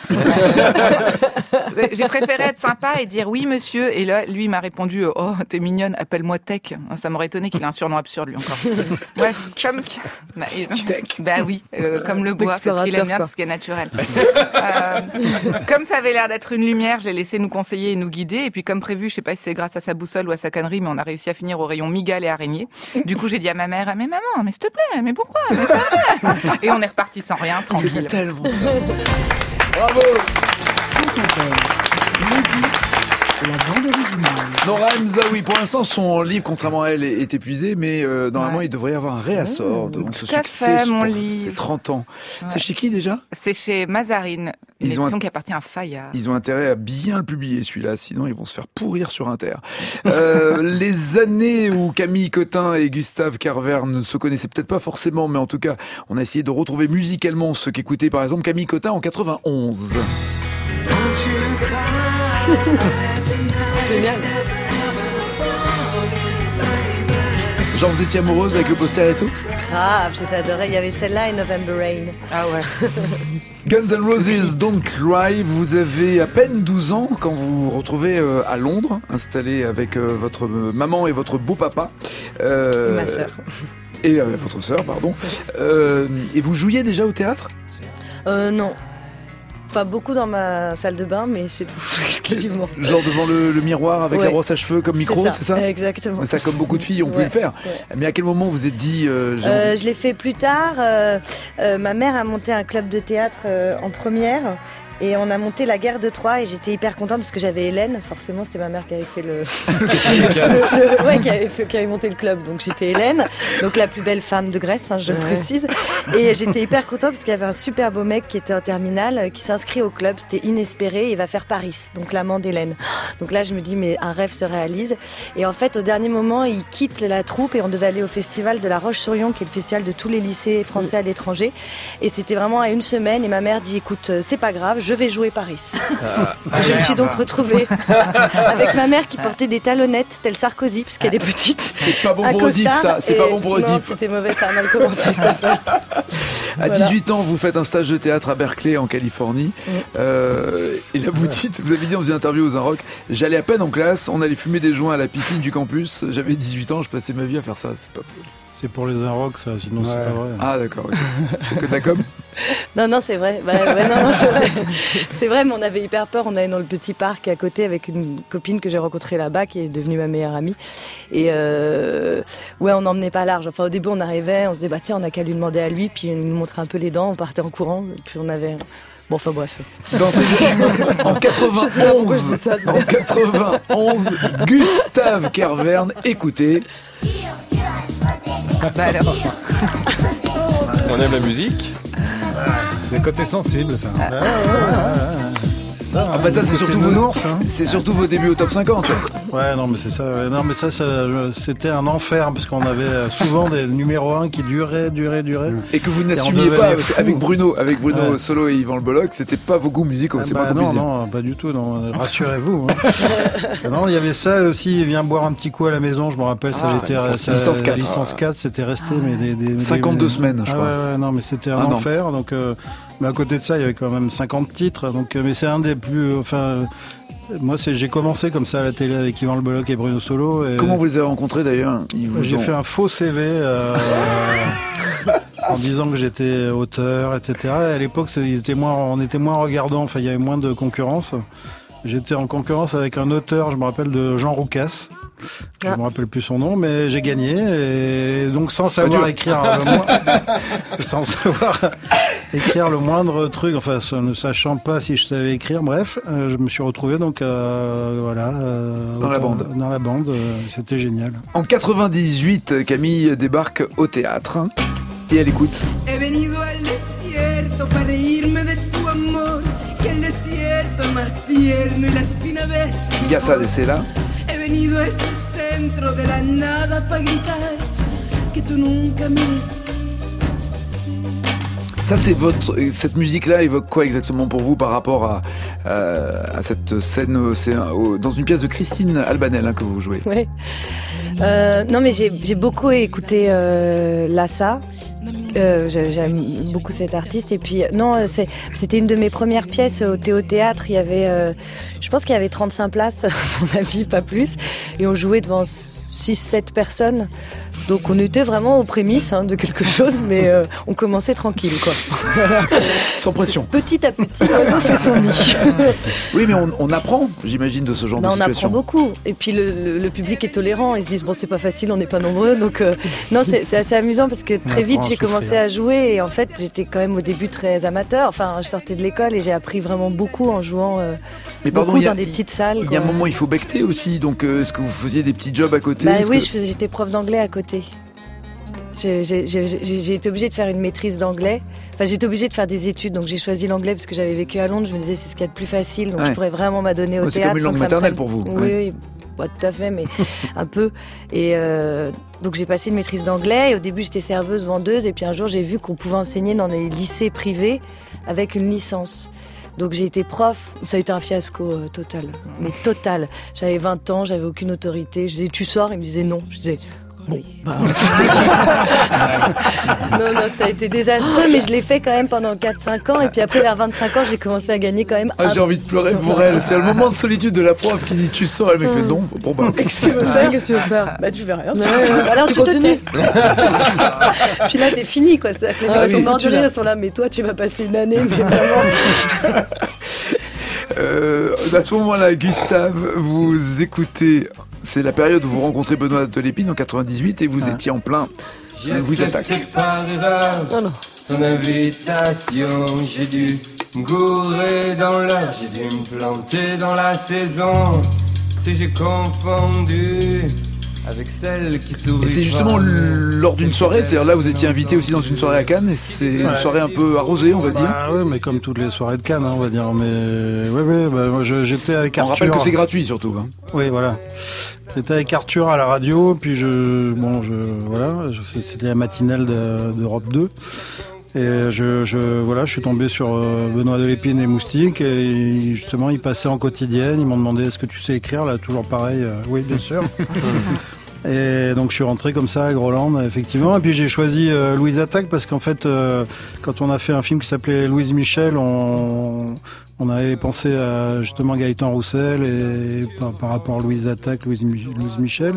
J'ai préféré être sympa et dire oui monsieur, et là lui il m'a répondu oh t'es mignonne, appelle-moi Tech. Ça m'aurait étonné qu'il ait un surnom absurde lui encore. Bref, comme bah, Tech. Bah oui, euh, comme le bois parce qu'il aime bien tout ce qui est naturel. euh, comme ça avait l'air d'être une lumière, je l'ai laissé nous conseiller et nous guider, et puis comme prévu, je sais pas si c'est grâce à sa boussole ou à sa connerie, mais on a réussi à finir au rayon migale et araignée. Du coup j'ai dit à ma mère mais maman mais s'il te plaît mais pourquoi mais s'il te plaît. Et on est reparti sans rien, tranquille. C'est tellement ça. Bravo. France Inter. La bande originale. Nora Hamzaoui, pour l'instant, son livre, contrairement à elle, est épuisé, mais euh, normalement, ouais. il devrait y avoir un réassort devant Tout ce à succès. fait, mon pour livre. ses trente ans. Ouais. C'est chez qui déjà? C'est chez Mazarine, une Ils ont édition un... qui appartient à Fayard. Ils ont intérêt à bien le publier, celui-là, sinon ils vont se faire pourrir sur Inter. Euh, les années où Camille Cotin et Gustave Carver ne se connaissaient peut-être pas forcément, mais en tout cas, on a essayé de retrouver musicalement ce qu'écoutait par exemple Camille Cotin en quatre-vingt-onze. Génial. Genre vous étiez amoureuse avec le poster et tout? Grave, je les adorais. Il y avait celle-là et November Rain. Ah ouais. Guns N' Roses, Don't Cry, vous avez à peine douze ans quand vous vous retrouvez euh, à Londres, installé avec euh, votre maman et votre beau-papa. Euh, et ma sœur. Et euh, votre sœur, pardon. Euh, et vous jouiez déjà au théâtre? Euh, non. Enfin, beaucoup dans ma salle de bain, mais c'est tout, exclusivement. Genre devant le, le miroir avec ouais. la brosse à cheveux comme micro, c'est ça, c'est ça Exactement. Ça, comme beaucoup de filles ont ouais, pu le faire. Ouais. Mais à quel moment vous êtes dit... Euh, euh, je l'ai fait plus tard. Euh, euh, ma mère a monté un club de théâtre euh, en première. Et on a monté la guerre de Troie et j'étais hyper contente parce que j'avais Hélène. Forcément, c'était ma mère qui avait fait le, le, le ouais, qui avait, fait, qui avait monté le club. Donc j'étais Hélène, donc la plus belle femme de Grèce, hein, je ouais. le précise. Et j'étais hyper contente parce qu'il y avait un super beau mec qui était en terminale, qui s'inscrit au club. C'était inespéré. Il va faire Paris, donc l'amant d'Hélène. Donc là, je me dis mais un rêve se réalise. Et en fait, au dernier moment, il quitte la troupe et on devait aller au festival de La Roche-sur-Yon, qui est le festival de tous les lycées français à l'étranger. Et c'était vraiment à une semaine. Et ma mère dit écoute, c'est pas grave. Je vais jouer Paris. Ah, je me suis donc retrouvée avec ma mère qui portait des talonnettes telle Sarkozy parce qu'elle est petite. C'est pas bon pour Oedipe ça, c'est pas bon pour Oedipe. Non, c'était mauvais, ça a mal commencé cette affaire. À voilà. dix-huit ans, vous faites un stage de théâtre à Berkeley en Californie. Mm. Euh, et là vous dites, vous avez dit dans une interview aux Inrock, j'allais à peine en classe, on allait fumer des joints à la piscine du campus. J'avais dix-huit ans, je passais ma vie à faire ça. C'est pas C'est pour les Inrock ça, sinon ouais. c'est pas vrai. Ah d'accord, okay. C'est que de la com. Non, non, c'est vrai. Bah, bah, non, non, c'est vrai. C'est vrai, mais on avait hyper peur. On allait dans le petit parc à côté avec une copine que j'ai rencontrée là-bas, qui est devenue ma meilleure amie. Et euh, ouais, on n'emmenait pas large. Enfin, au début, on arrivait, on se disait, bah tiens, on n'a qu'à lui demander à lui, puis il nous montrait un peu les dents, on partait en courant, puis on avait... Bon, enfin bref. Dans ces en quatre-vingt-onze, ça, en quatre-vingt-onze, Gustave Carverne, écoutez. Bah alors. On aime la musique. Des côtés sensibles, ça. Ah, ah, ah, ah, ah bah ça c'est surtout vos hein. C'est surtout vos débuts au top cinquante. Ouais non mais c'est ça. Ouais. Non mais ça, ça c'était un enfer parce qu'on avait souvent des numéros un qui duraient, duraient, duraient. Et que vous n'assumiez pas avec, avec Bruno, avec Bruno ouais. Solo et Yvan Le Bolloc, c'était pas vos goûts musicaux, ah c'est bah pas non non pas du tout. Non, rassurez-vous. Hein. Non il y avait ça aussi. Viens boire un petit coup à la maison. Je me rappelle, ça ah, avait été licence, licence quatre. Licence quatre, c'était resté mais des, des cinquante-deux des, semaines, je ah, crois. Ouais, ouais, non mais c'était un ah, enfer. Donc euh, mais à côté de ça, il y avait quand même cinquante titres. Donc mais c'est un des plus enfin. Moi, c'est, j'ai commencé comme ça à la télé avec Yvan Le Bolloc et Bruno Solo. Et comment vous les avez rencontrés d'ailleurs? J'ai ont... fait un faux C V euh, en disant que j'étais auteur, et cetera. Et à l'époque, ils étaient moins, on était moins regardants, enfin, il y avait moins de concurrence. j'étais en concurrence avec un auteur, je me rappelle, de Jean Roucas. Je ne me rappelle plus son nom, mais j'ai gagné. Et donc, sans savoir écrire le moindre, sans savoir écrire le moindre truc, enfin, ne sachant pas si je savais écrire, bref, euh, je me suis retrouvé donc, euh, voilà, euh, dans la bande. Dans la bande, euh, c'était génial. En quatre-vingt-dix-huit, Camille débarque au théâtre et elle écoute. Gassa de Sela. He venido a ese centro de la nada para gritar que tú nunca me decías. Ça, c'est votre, cette musique-là évoque quoi exactement pour vous par rapport à, euh, à cette scène, c'est un, dans une pièce de Christine Albanel hein, que vous jouez? Oui. Euh, non, mais j'ai, j'ai beaucoup écouté euh, Lassa. Euh, j'aime beaucoup cet artiste et puis non c'est, c'était une de mes premières pièces au Théo Théâtre. Il y avait euh, je pense qu'il y avait trente-cinq places à mon avis, pas plus, et on jouait devant six sept personnes, donc on était vraiment aux prémices hein, de quelque chose, mais euh, on commençait tranquille quoi. Sans pression, petit à petit l'oiseau fait son nid. Oui, mais on, on apprend, j'imagine, de ce genre non, de on situation. On apprend beaucoup et puis le, le, le public est tolérant, ils se disent bon c'est pas facile, on n'est pas nombreux, donc euh, non c'est, c'est assez amusant parce que très vite j'ai commencé à jouer et en fait j'étais quand même au début très amateur, enfin je sortais de l'école et j'ai appris vraiment beaucoup en jouant euh, mais beaucoup pardon, dans a, des petites salles. Il y a un moment il faut becter aussi, donc euh, est-ce que vous faisiez des petits jobs à côté? Bah oui, que... je faisais, j'étais prof d'anglais à côté. J'ai, j'ai, j'ai, j'ai été obligée de faire une maîtrise d'anglais. Enfin, j'ai été obligée de faire des études, donc j'ai choisi l'anglais parce que j'avais vécu à Londres. Je me disais c'est ce qu'il y a de plus facile, donc ouais. je pourrais vraiment m'adonner au ouais, théâtre. C'est comme une langue maternelle pour vous. Oui, ouais. oui, pas tout à fait, mais un peu. Et euh, donc j'ai passé une maîtrise d'anglais. Et au début, j'étais serveuse, vendeuse, et puis un jour, j'ai vu qu'on pouvait enseigner dans des lycées privés avec une licence. Donc j'ai été prof, ça a été un fiasco euh, total, mais total. J'avais vingt ans, j'avais aucune autorité. Je disais tu sors, il me disait non. Je disais bon, bah. non, non, ça a été désastreux, mais je l'ai fait quand même pendant quatre cinq ans. Et puis après, vers vingt-cinq ans, j'ai commencé à gagner quand même. Ah, j'ai envie de pleurer pour elle. C'est le moment de solitude de la prof qui dit tu sors. Elle me fait non. Bon, bah. Qu'est-ce que tu veux faire Qu'est-ce que tu veux faire Bah, tu fais rien. Ouais, tu... ouais. Alors, tu, tu continues. Puis là, t'es fini, quoi. C'est-à-dire que les ah, gens oui, sont morts de rire, ils sont là, mais toi, tu vas passer une année, mais vraiment. Euh, à ce moment-là, Gustave, vous écoutez, c'est la période où vous rencontrez Benoît de Lépine en quatre-vingt-dix-huit et vous ah. étiez en plein Louise Attaque. Par erreur oh ton invitation, j'ai dû me gourer dans l'heure, j'ai dû me planter dans la saison, si j'ai confondu avec celle qui sourit. Et c'est justement lors d'une soirée, c'est-à-dire là vous étiez invité aussi dans une soirée à Cannes et c'est une ouais. soirée un peu arrosée on va dire. Ah oui, mais comme toutes les soirées de Cannes hein, on va dire, mais oui oui, bah, moi je, j'étais avec Arthur. On rappelle que c'est gratuit surtout. Hein. Oui voilà. J'étais avec Arthur à la radio, puis je bon je voilà, je, c'était la matinale de, d'Europe deux. Et je, je, voilà, je suis tombé sur euh, Benoît de Lépine et Moustique et justement ils passaient en quotidienne, ils m'ont demandé est-ce que tu sais écrire, là toujours pareil, euh, oui bien sûr. Et donc je suis rentré comme ça à Groland effectivement, et puis j'ai choisi euh, Louise Attaque parce qu'en fait euh, quand on a fait un film qui s'appelait Louise Michel, on, on avait pensé à justement Gaëtan Roussel et par, par rapport à Louise Attaque, Louise, Louise Michel.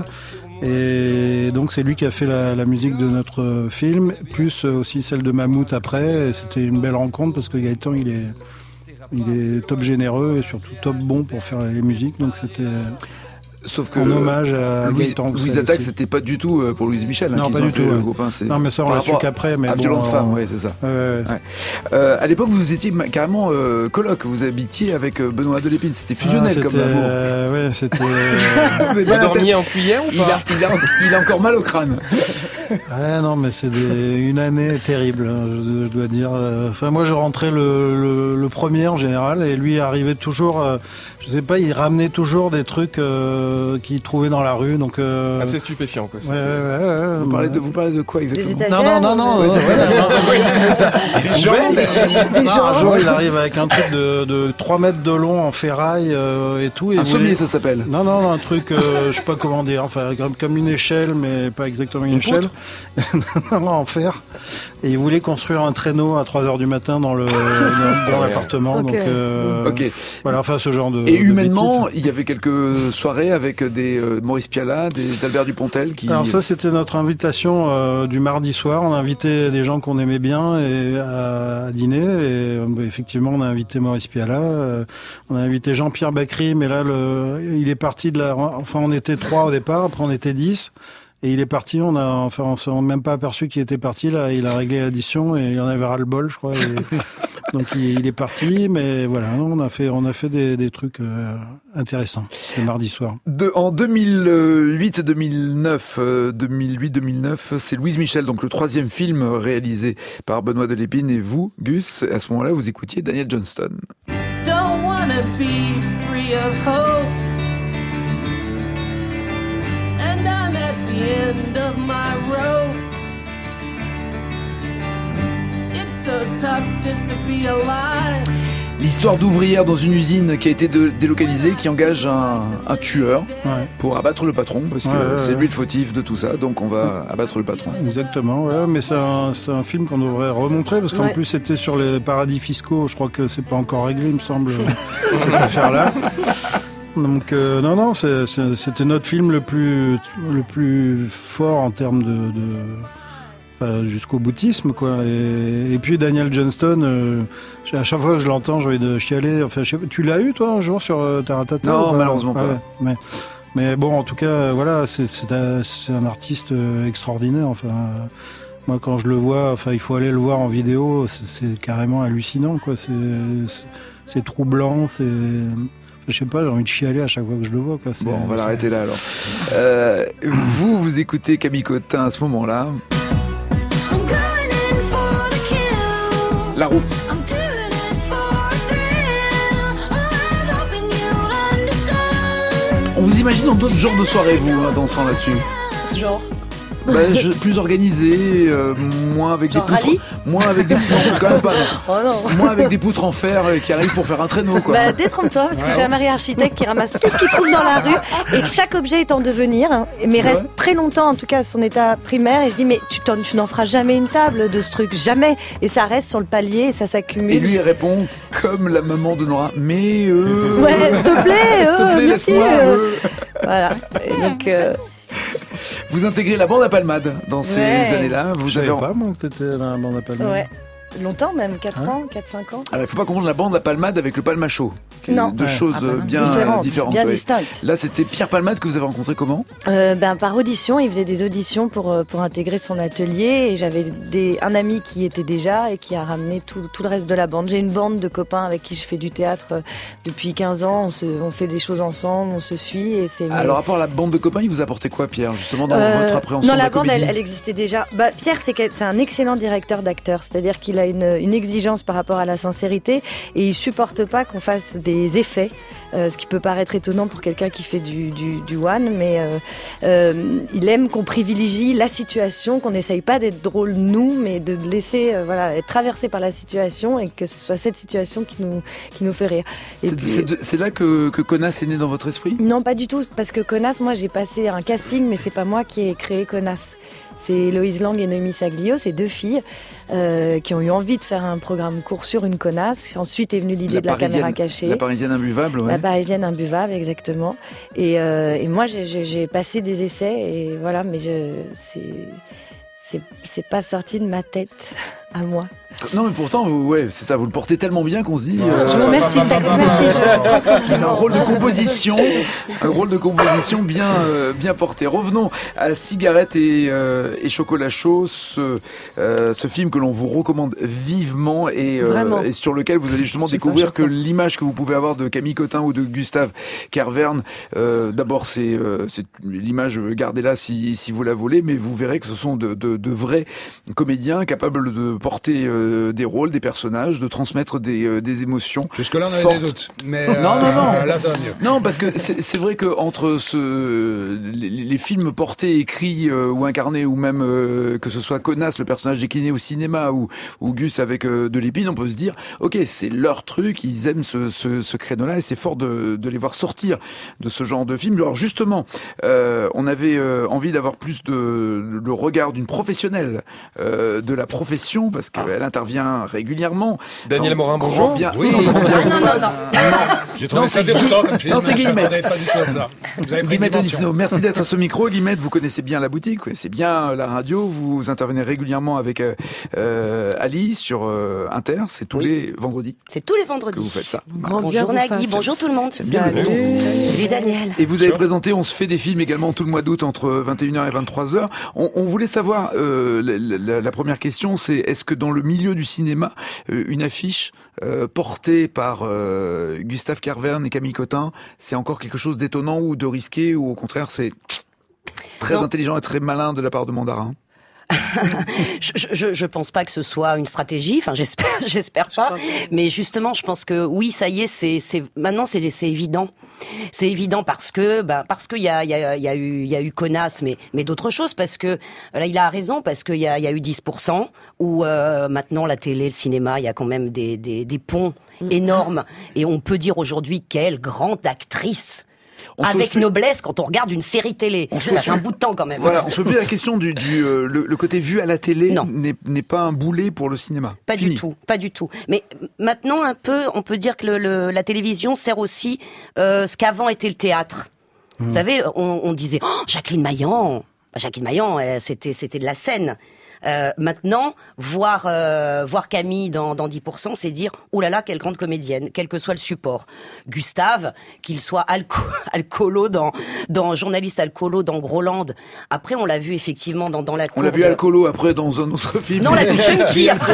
Et donc c'est lui qui a fait la, la musique de notre film, plus aussi celle de Mammouth après. Et c'était une belle rencontre parce que Gaëtan il est, il est top généreux et surtout top bon pour faire les musiques. Donc c'était sauf que en hommage à Louise, Gaëtan Roussel. Louise Attaque, c'était pas du tout pour Louise Michel. Hein, non, pas du tout. Le ouais. groupe, hein, c'est non, mais ça on l'a su qu'après. Mais à bon, Violente on... Femme, oui, c'est ça. Ouais, ouais. Ouais. Euh, à l'époque, vous étiez carrément euh, coloc. Vous habitiez avec euh, Benoît de Lépine. C'était fusionnel ah, comme amour. Euh, ouais, c'était. Vous avez dormi en cuillère ou pas? il a, il, a, il a encore mal au crâne. Ouais, non, mais c'est des, une année terrible, hein, je, je dois dire. Enfin, moi, je rentrais le, le, le premier en général, et lui arrivait toujours. Euh, je sais pas, il ramenait toujours des trucs euh, qu'il trouvait dans la rue, donc. Euh... Assez stupéfiant, quoi. Ouais, ouais, ouais, ouais, vous, parlez de, vous parlez de quoi exactement? Des non, non, non, non. Ouais, non, c'est ça. Des gens. Des non, gens. un jour, il arrive avec un truc de, de trois mètres de long en ferraille euh, et tout. Et un sommier, voulait... ça s'appelle. Non, non, un truc, euh, je sais pas comment dire, enfin, comme, comme une échelle, mais pas exactement une, une échelle. Poutre. dans l'enfer. Et il voulait construire un traîneau à trois heures du matin dans le dans, dans l'appartement. Okay. Donc euh, okay. voilà, enfin ce genre de. Et humainement, de bêtises. il y avait quelques soirées avec des euh, Maurice Pialat, des Albert Dupontel qui. Alors ça, c'était notre invitation euh, du mardi soir. On a invité des gens qu'on aimait bien et à, à dîner. Et euh, effectivement, on a invité Maurice Pialat. Euh, on a invité Jean-Pierre Bacry, mais là, le, il est parti de la. Enfin, on était trois au départ. Après, on était dix. Et il est parti, on a, enfin, on s'est même pas aperçu qu'il était parti, là, il a réglé l'addition et il en avait ras le bol, je crois. Et donc, il, il est parti, mais voilà, on a fait, on a fait des, des trucs euh, intéressants, le mardi soir. De, en deux mille huit deux mille neuf, euh, deux mille huit deux mille neuf, c'est Louise Michel, donc le troisième film réalisé par Benoît Delépine et vous, Gus, à ce moment-là, vous écoutiez Daniel Johnston. Don't wanna be free of hope. And I'm at the end of my rope. It's so tough just to be alive. L'histoire d'ouvrière dans une usine qui a été de, délocalisée, qui engage un, un tueur ouais. pour abattre le patron, parce que ouais, ouais, c'est ouais. lui le fautif de tout ça, donc on va abattre le patron. Exactement, ouais, mais c'est un, c'est un film qu'on devrait remontrer, parce qu'en ouais. plus c'était sur les paradis fiscaux, je crois que c'est pas encore réglé, il me semble, cette affaire-là. Donc euh, non, non, c'est, c'est, c'était notre film le plus, le plus fort en termes de... de... Enfin, jusqu'au boutisme, quoi. Et, et puis Daniel Johnston, euh, à chaque fois que je l'entends, j'ai envie de chialer. Enfin, je sais pas, tu l'as eu, toi, un jour sur euh, Taratata? Non, malheureusement ah, pas. Ouais, mais, mais bon, en tout cas, voilà, c'est, c'est, un, c'est un artiste extraordinaire. Enfin, moi, quand je le vois, enfin, il faut aller le voir en vidéo. C'est, c'est carrément hallucinant, quoi. C'est, c'est, c'est troublant. C'est Je sais pas, j'ai envie de chialer à chaque fois que je le vois, quoi. C'est, bon, on va c'est... l'arrêter là alors. Euh, vous, vous écoutez Camille Cotin à ce moment-là. La roue. On vous imagine dans d'autres genres de soirées, vous, hein, dansant là-dessus? Ce genre bah, je, plus organisé, euh, moins avec genre des poutres, rallye moins avec des poutres, quand même pas, non. Oh non. Moins avec des poutres en fer euh, qui arrivent pour faire un traîneau, quoi. Bah, détrompe-toi, parce que j'ai un mari architecte qui ramasse tout ce qu'il trouve dans la rue et chaque objet est en devenir, hein, mais C'est reste vrai très longtemps, en tout cas à son état primaire. Et je dis, mais tu, t'en, tu n'en feras jamais une table de ce truc, jamais. Et ça reste sur le palier et ça s'accumule. Et lui, il répond comme la maman de Nora, mais euh... ouais, s'il te plaît, s'il te euh, plaît, merci. laisse-moi, Euh... euh. Voilà. Et donc. Euh... Vous intégrez la bande à Palmade dans ces ouais. années-là. Vous Je avez savais pas, moi, que t'étais dans la bande à Palmade. Ouais. Longtemps même, quatre hein ans, quatre cinq ans. Alors il ne faut pas confondre la bande à Palmade avec le Palmacho. Non. Deux ouais. choses ah bah non. bien différentes, différentes. Bien ouais. distinctes. Là c'était Pierre Palmade que vous avez rencontré comment euh, ben, Par audition, il faisait des auditions pour, pour intégrer son atelier et j'avais des, un ami qui y était déjà et qui a ramené tout, tout le reste de la bande. J'ai une bande de copains avec qui je fais du théâtre depuis quinze ans, on, se, on fait des choses ensemble, on se suit. Et c'est Alors à part la bande de copains, il vous apportait quoi Pierre, justement dans euh, votre appréhension Non, de la, la bande comédie? elle, elle existait déjà. Bah, Pierre c'est, c'est un excellent directeur d'acteurs, c'est-à-dire qu'il a une, une exigence par rapport à la sincérité et il supporte pas qu'on fasse des effets. Euh, ce qui peut paraître étonnant pour quelqu'un qui fait du, du, du one, mais euh, euh, il aime qu'on privilégie la situation, qu'on n'essaye pas d'être drôle nous, mais de laisser euh, voilà, être traversé par la situation et que ce soit cette situation qui nous, qui nous fait rire. Et c'est, puis, c'est, de, c'est là que, que Connasse est né dans votre esprit? Non, pas du tout, parce que Connasse, moi j'ai passé un casting, mais c'est pas moi qui ai créé Connasse. C'est Héloïse Lang et Noémie Saglio, c'est deux filles euh, qui ont eu envie de faire un programme court sur une connasse. Ensuite est venue l'idée la de la caméra cachée. La Parisienne imbuvable, ouais. La Parisienne imbuvable, exactement. Et, euh, et moi, j'ai, j'ai, j'ai passé des essais, et voilà, mais je, c'est, c'est, c'est pas sorti de ma tête à moi. Non mais pourtant, vous, ouais, c'est ça, vous le portez tellement bien qu'on se dit... Euh, je vous remercie, c'est merci, je, je prends ce c'est un rôle de composition, un rôle de composition bien, euh, bien porté. Revenons à Cigarette et, euh, et Chocolat Chaud, ce, euh, ce film que l'on vous recommande vivement et, euh, et sur lequel vous allez justement découvrir que l'image que vous pouvez avoir de Camille Cotin ou de Gustave Kervern, euh, d'abord c'est, euh, c'est l'image, gardez-la si, si vous la voulez, mais vous verrez que ce sont de, de, de vrais comédiens capables de porter euh, des rôles, des personnages, de transmettre des, euh, des émotions. Jusque-là, on avait fortes. des doutes. Mais non, non, non. Euh, là, ça va mieux. Non, parce que c'est, c'est vrai que entre ce, les, les films portés, écrits euh, ou incarnés, ou même euh, que ce soit Connasse, le personnage décliné au cinéma, ou, ou Gus avec euh, de l'épine, on peut se dire, ok, c'est leur truc, ils aiment ce, ce, ce créneau-là, et c'est fort de, de les voir sortir de ce genre de film. Alors justement, euh, on avait euh, envie d'avoir plus de le regard d'une professionnelle euh, de la profession, parce qu'elle ah. intervient régulièrement. Daniel on, Morin, bonjour. Bien, oui. on bien ah, non, non, non, non. J'ai trouvé non, ça déroutant comme film. Non, c'est Guillemette. Pas du tout à ça. Vous avez pris Guillemette Onisno, merci d'être à ce micro. Guillemette, vous connaissez bien la boutique, c'est bien la radio. Vous intervenez régulièrement avec euh, Ali sur euh, Inter. C'est tous oui. les vendredis. C'est tous les vendredis. Que vous faites ça. Grand bonjour Nagui, bonjour tout le monde. Bien Salut. Salut Daniel. Et vous avez présenté On se fait des films également tout le mois d'août entre vingt et une heures et vingt-trois heures. On, on voulait savoir, euh, la, la, la première question, c'est est-ce que dans le milieu du cinéma, euh, une affiche euh, portée par euh, Gustave Carverne et Camille Cotin, c'est encore quelque chose d'étonnant ou de risqué, ou au contraire c'est très non. intelligent et très malin de la part de Mandarin? je, je, je pense pas que ce soit une stratégie. Enfin, j'espère, j'espère pas. Mais justement, je pense que oui, ça y est, c'est, c'est maintenant, c'est, c'est évident. C'est évident parce que, ben, parce qu'il y a, il y a, il y a eu, il y a eu Connasse, mais, mais d'autres choses. Parce que là, il a raison, parce qu'il y a, il y a eu dix pour cent où euh, maintenant la télé, le cinéma, il y a quand même des, des, des ponts énormes. Et on peut dire aujourd'hui quelle grande actrice. On avec fait... noblesse quand on regarde une série télé. On ça fait un bout de temps quand même. Voilà, on se pose la question du, du euh, le, le côté vu à la télé n'est, n'est pas un boulet pour le cinéma. Pas Fini. du tout, pas du tout. Mais maintenant un peu, on peut dire que le, le, la télévision sert aussi euh, ce qu'avant était le théâtre. Mmh. Vous savez, on, on disait oh, Jacqueline Maillan. Jacqueline Maillan, elle, c'était c'était de la scène. Euh, maintenant, voir euh, voir Camille dans, dans dix pour cent, c'est dire oh là là, quelle grande comédienne, quel que soit le support. Gustave, qu'il soit alco- alcoolo dans dans journaliste alcoolo dans Groland. Après, on l'a vu effectivement dans dans la cour. On l'a vu de... alcoolo après dans un autre film. Non, on l'a vu Junkie après.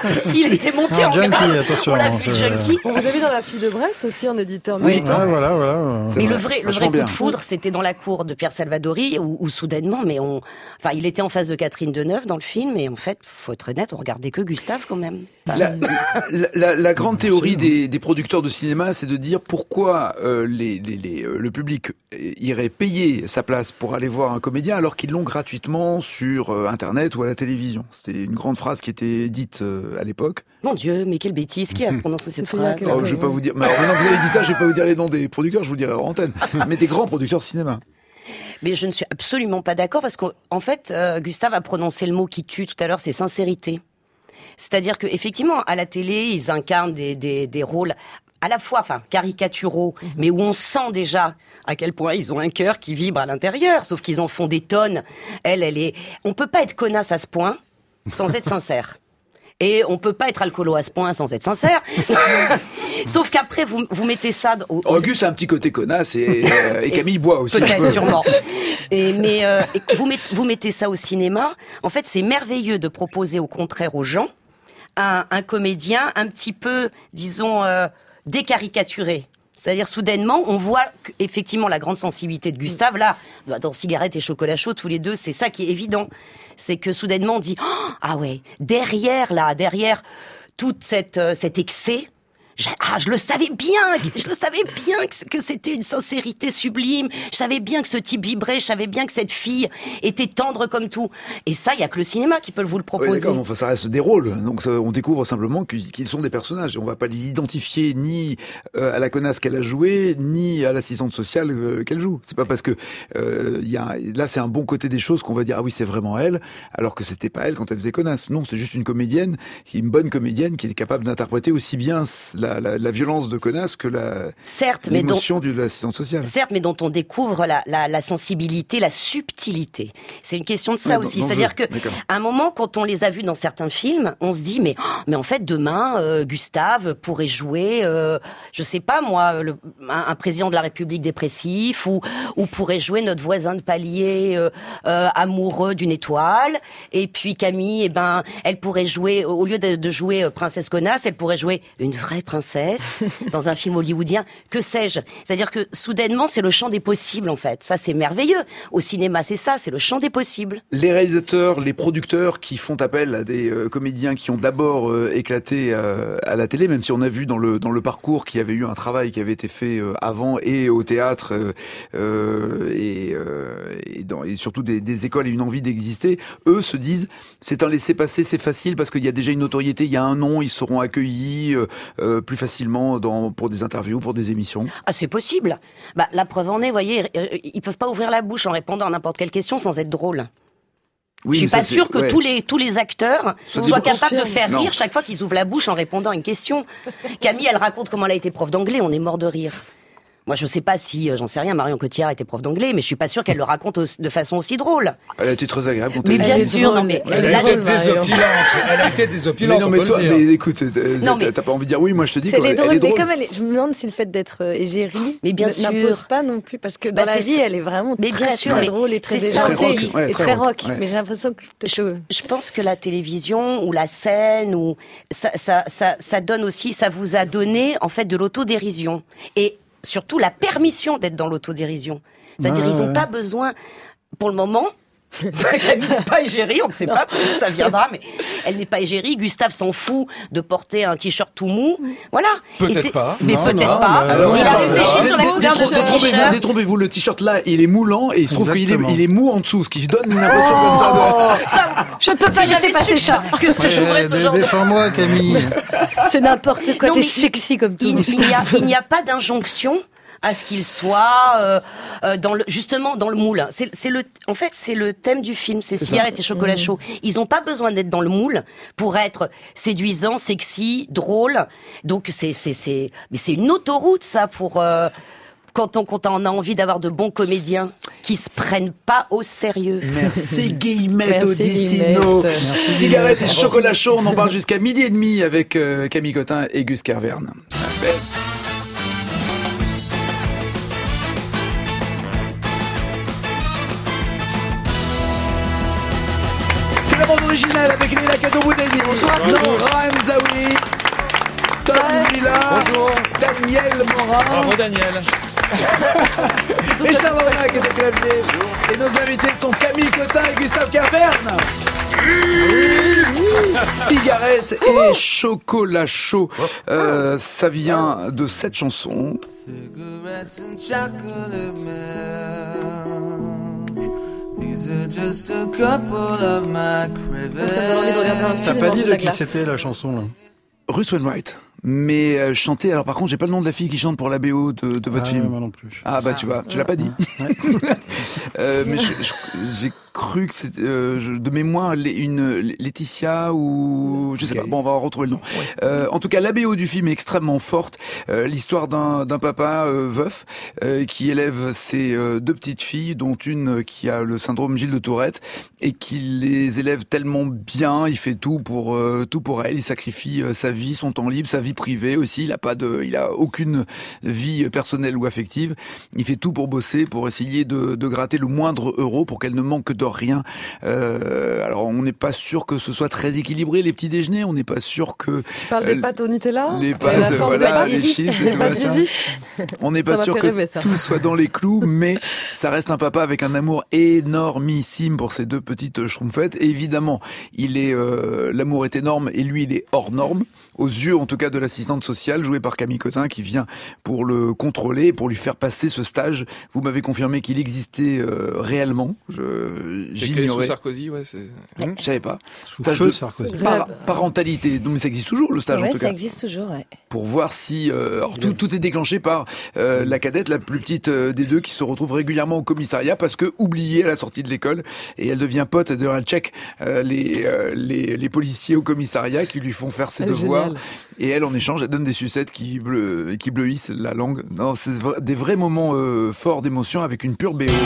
Il était monté non, en Junkie, grade. Attention, on l'a vu Junkie. On vous avez dans La Fille de Brest aussi en éditeur. Oui, ah, voilà, voilà. Mais vrai. le vrai le vrai coup bien. de foudre, c'était dans la cour de Pierre Salvadori où, où soudainement, mais on, enfin, il était en face de Catherine Deneuve dans le film, et en fait, faut être honnête, on regardait que Gustave quand même. La, la, la, la grande théorie des, des producteurs de cinéma, c'est de dire pourquoi euh, les, les, les, euh, le public irait payer sa place pour aller voir un comédien alors qu'ils l'ont gratuitement sur euh, Internet ou à la télévision. C'était une grande phrase qui était dite euh, à l'époque. Mon Dieu, mais quelle bêtise, qui a prononcé cette phrase? Oh, je vais pas vous dire. Mais alors, maintenant que vous avez dit ça, je vais pas vous dire les noms des producteurs, je vous dirai en antenne. Mais des grands producteurs de cinéma. Mais je ne suis absolument pas d'accord parce qu'en fait, euh, Gustave a prononcé le mot qui tue tout à l'heure, c'est sincérité. C'est-à-dire que effectivement, à la télé, ils incarnent des, des, des rôles à la fois, enfin, caricaturaux, mmh. mais où on sent déjà à quel point ils ont un cœur qui vibre à l'intérieur, sauf qu'ils en font des tonnes. Elle, elle est. On peut pas être connasse à ce point sans être sincère. Et on peut pas être alcoolo à ce point sans être sincère. Sauf qu'après, vous, vous mettez ça... Au, au... Auguste a un petit côté connasse et, euh, et Camille boit aussi. Peut-être, sûrement. Et, mais euh, et vous, mettez, vous mettez ça au cinéma. En fait, c'est merveilleux de proposer au contraire aux gens un, un comédien un petit peu, disons, euh, décaricaturé. C'est-à-dire, soudainement, on voit effectivement la grande sensibilité de Gustave. Là, dans Cigarette et Chocolat Chaud, tous les deux, c'est ça qui est évident. C'est que soudainement, on dit oh, « Ah ouais, derrière, là, derrière tout cette, euh, cet excès, je, ah, je le savais bien, je le savais bien que, que c'était une sincérité sublime. Je savais bien que ce type vibrait, je savais bien que cette fille était tendre comme tout. Et ça, il y a que le cinéma qui peut vous le proposer. Oui, d'accord, enfin, ça reste des rôles. Donc, ça, on découvre simplement qu'ils sont des personnages. On va pas les identifier ni euh, à la connasse qu'elle a jouée, ni à l'assistante sociale euh, qu'elle joue. C'est pas parce que euh, y a, là, c'est un bon côté des choses qu'on va dire ah oui, c'est vraiment elle, alors que c'était pas elle quand elle faisait connasse. Non, c'est juste une comédienne, une bonne comédienne qui est capable d'interpréter aussi bien la La, la, la violence de connasse que la certes, l'émotion mais dont, de l'assistante sociale. Certes, mais dont on découvre la, la, la sensibilité, la subtilité. C'est une question de ça oui, aussi. Dans, dans C'est-à-dire jeu. que, D'accord. à un moment, quand on les a vus dans certains films, on se dit mais oh, mais en fait demain, euh, Gustave pourrait jouer, euh, je sais pas moi, le, un, un président de la République dépressif, ou ou pourrait jouer notre voisin de palier euh, euh, amoureux d'une étoile. Et puis Camille, eh ben, elle pourrait jouer au lieu de, de jouer euh, princesse connasse, elle pourrait jouer une vraie princesse. princesse dans un film hollywoodien, que sais-je. C'est-à-dire que soudainement, c'est le champ des possibles en fait. Ça, c'est merveilleux. Au cinéma, c'est ça, c'est le champ des possibles. Les réalisateurs, les producteurs qui font appel à des euh, comédiens qui ont d'abord euh, éclaté euh, à la télé, même si on a vu dans le dans le parcours qu'il y avait eu un travail qui avait été fait euh, avant et au théâtre euh, euh, et, euh, et, dans, et surtout des, des écoles et une envie d'exister, eux se disent c'est un laisser-passer, c'est facile parce qu'il y a déjà une notoriété, il y a un nom, ils seront accueillis euh, euh, plus facilement dans, pour des interviews, pour des émissions. Ah, c'est possible. Bah, la preuve en est, vous voyez, ils peuvent pas ouvrir la bouche en répondant à n'importe quelle question sans être drôle. Oui, je suis pas sûre que ouais. tous les tous les acteurs ça soient capables de faire rire non. chaque fois qu'ils ouvrent la bouche en répondant à une question. Camille, elle raconte comment elle a été prof d'anglais, on est mort de rire. Moi, je sais pas si, j'en sais rien, Marion Cotillard était prof d'anglais, mais je suis pas sûre qu'elle le raconte de façon aussi drôle. Elle a été très agréable quand mais bien sûr, non mais elle a été désopilante. Elle a été désopilante. Mais non, mais toi, mais écoute, mais... t'as pas envie de dire oui, moi je te dis qu'elle est drôle. Elle est drôle. Mais comme elle est, je me demande si le fait d'être égérie mais bien sûr n'impose pas non plus, parce que dans bah, la vie, elle est vraiment mais très, bien sûr, très drôle et très égérie et très rock. Mais j'ai l'impression que je pense que la télévision ou la scène ou ça, ça, ça, ça donne aussi, ça vous a donné en fait de l'autodérision et surtout la permission d'être dans l'autodérision. C'est-à-dire ouais, ils n'ont ouais. pas besoin, pour le moment, Camille n'est pas égérie, on ne sait pas, peut-être ça viendra, mais elle n'est pas égérie. Gustave s'en fout de porter un t-shirt tout mou. Voilà. Peut-être pas. Mais non, peut-être non, pas. Mais alors, il a réfléchi sur la couleur de ce t-shirt. Détrompez-vous, le t-shirt là, il est moulant et il se trouve qu'il est, il est mou en dessous, ce qui donne une impression oh, comme ça. De... ça je ne peux pas, si j'avais passer ça. Que si j'ouvrais ce genre de... Défends-moi, Camille. C'est n'importe quoi, t'es sexy comme tout. Il n'y a pas d'injonction à ce qu'il soit euh, euh, dans le, justement dans le moule. C'est, c'est le, en fait, c'est le thème du film, c'est, c'est cigarettes ça. Et chocolat mmh. chaud. Ils n'ont pas besoin d'être dans le moule pour être séduisants, sexy, drôles. Donc c'est, c'est, c'est, mais c'est une autoroute ça pour euh, quand on, quand on a envie d'avoir de bons comédiens qui se prennent pas au sérieux. Merci Guillemette Odissino. Cigarettes et chocolat chaud, on en parle jusqu'à midi et demi avec euh, Camille Cotin et Gus Kervern. La bande originale avec Léla Kadouboudeli, bonjour à Laura Mzaoui, Tom Lila, bonjour, Daniel Morin. Bravo Daniel. Et Charles Lac et des claviers. Et nos invités sont Camille Cotin et Gustave Kervern. Cigarette et chocolat chaud. Euh, ça vient de cette chanson. Cigarettes and chocolate milk. Just a couple of my T'as pas dit de qui c'était la chanson là? Ruth Wainwright. Mais euh, chanter, alors par contre j'ai pas le nom de la fille qui chante pour la B O de, de votre ah, film. Moi non plus. Ah bah tu vois, tu l'as pas dit. Ouais. euh, mais je, je, j'ai cru que c'était euh, de mémoire une Laetitia ou je sais okay. pas. Bon, on va retrouver le nom. Ouais. Euh, en tout cas, la B O du film est extrêmement forte. Euh, l'histoire d'un, d'un papa euh, veuf euh, qui élève ses euh, deux petites filles, dont une qui a le syndrome Gilles de Tourette et qui les élève tellement bien. Il fait tout pour euh, tout pour elle. Il sacrifie euh, sa vie, son temps libre, sa vie privée aussi. Il a pas de, il a aucune vie personnelle ou affective. Il fait tout pour bosser, pour essayer de, de gratter le moindre euro pour qu'elle ne manque de rien. Euh, alors on n'est pas sûr que ce soit très équilibré les petits déjeuners. On n'est pas sûr que. Tu parles euh, des pâtes au Nutella. Les pâtes, voilà, les chips et tout ça. On n'est pas sûr que rêver, tout soit dans les clous, mais ça reste un papa avec un amour énormissime pour ses deux petites schtroumpfettes. Et évidemment, il est, euh, l'amour est énorme et lui il est hors norme. Aux yeux, en tout cas, de l'assistante sociale, jouée par Camille Cotin, qui vient pour le contrôler, pour lui faire passer ce stage. Vous m'avez confirmé qu'il existait euh, réellement. Je, j'ignorais. Sous Sarkozy, ouais, c'est. Mmh. Je savais pas. Sous stage de Sarkozy. Par, parentalité. Donc, mais ça existe toujours, le stage, ouais, en tout ça cas. Ça existe toujours, ouais. Pour voir si, euh, alors tout, tout est déclenché par euh, la cadette, la plus petite euh, des deux, qui se retrouve régulièrement au commissariat parce que oubliée à la sortie de l'école, et elle devient pote. D'ailleurs, elle check euh, les, euh, les les policiers au commissariat qui lui font faire ses elle devoirs. Génial. Et elle, en échange, elle donne des sucettes qui, bleu, qui bleuissent la langue. Non, c'est v- des vrais moments euh, forts d'émotion avec une pure B O.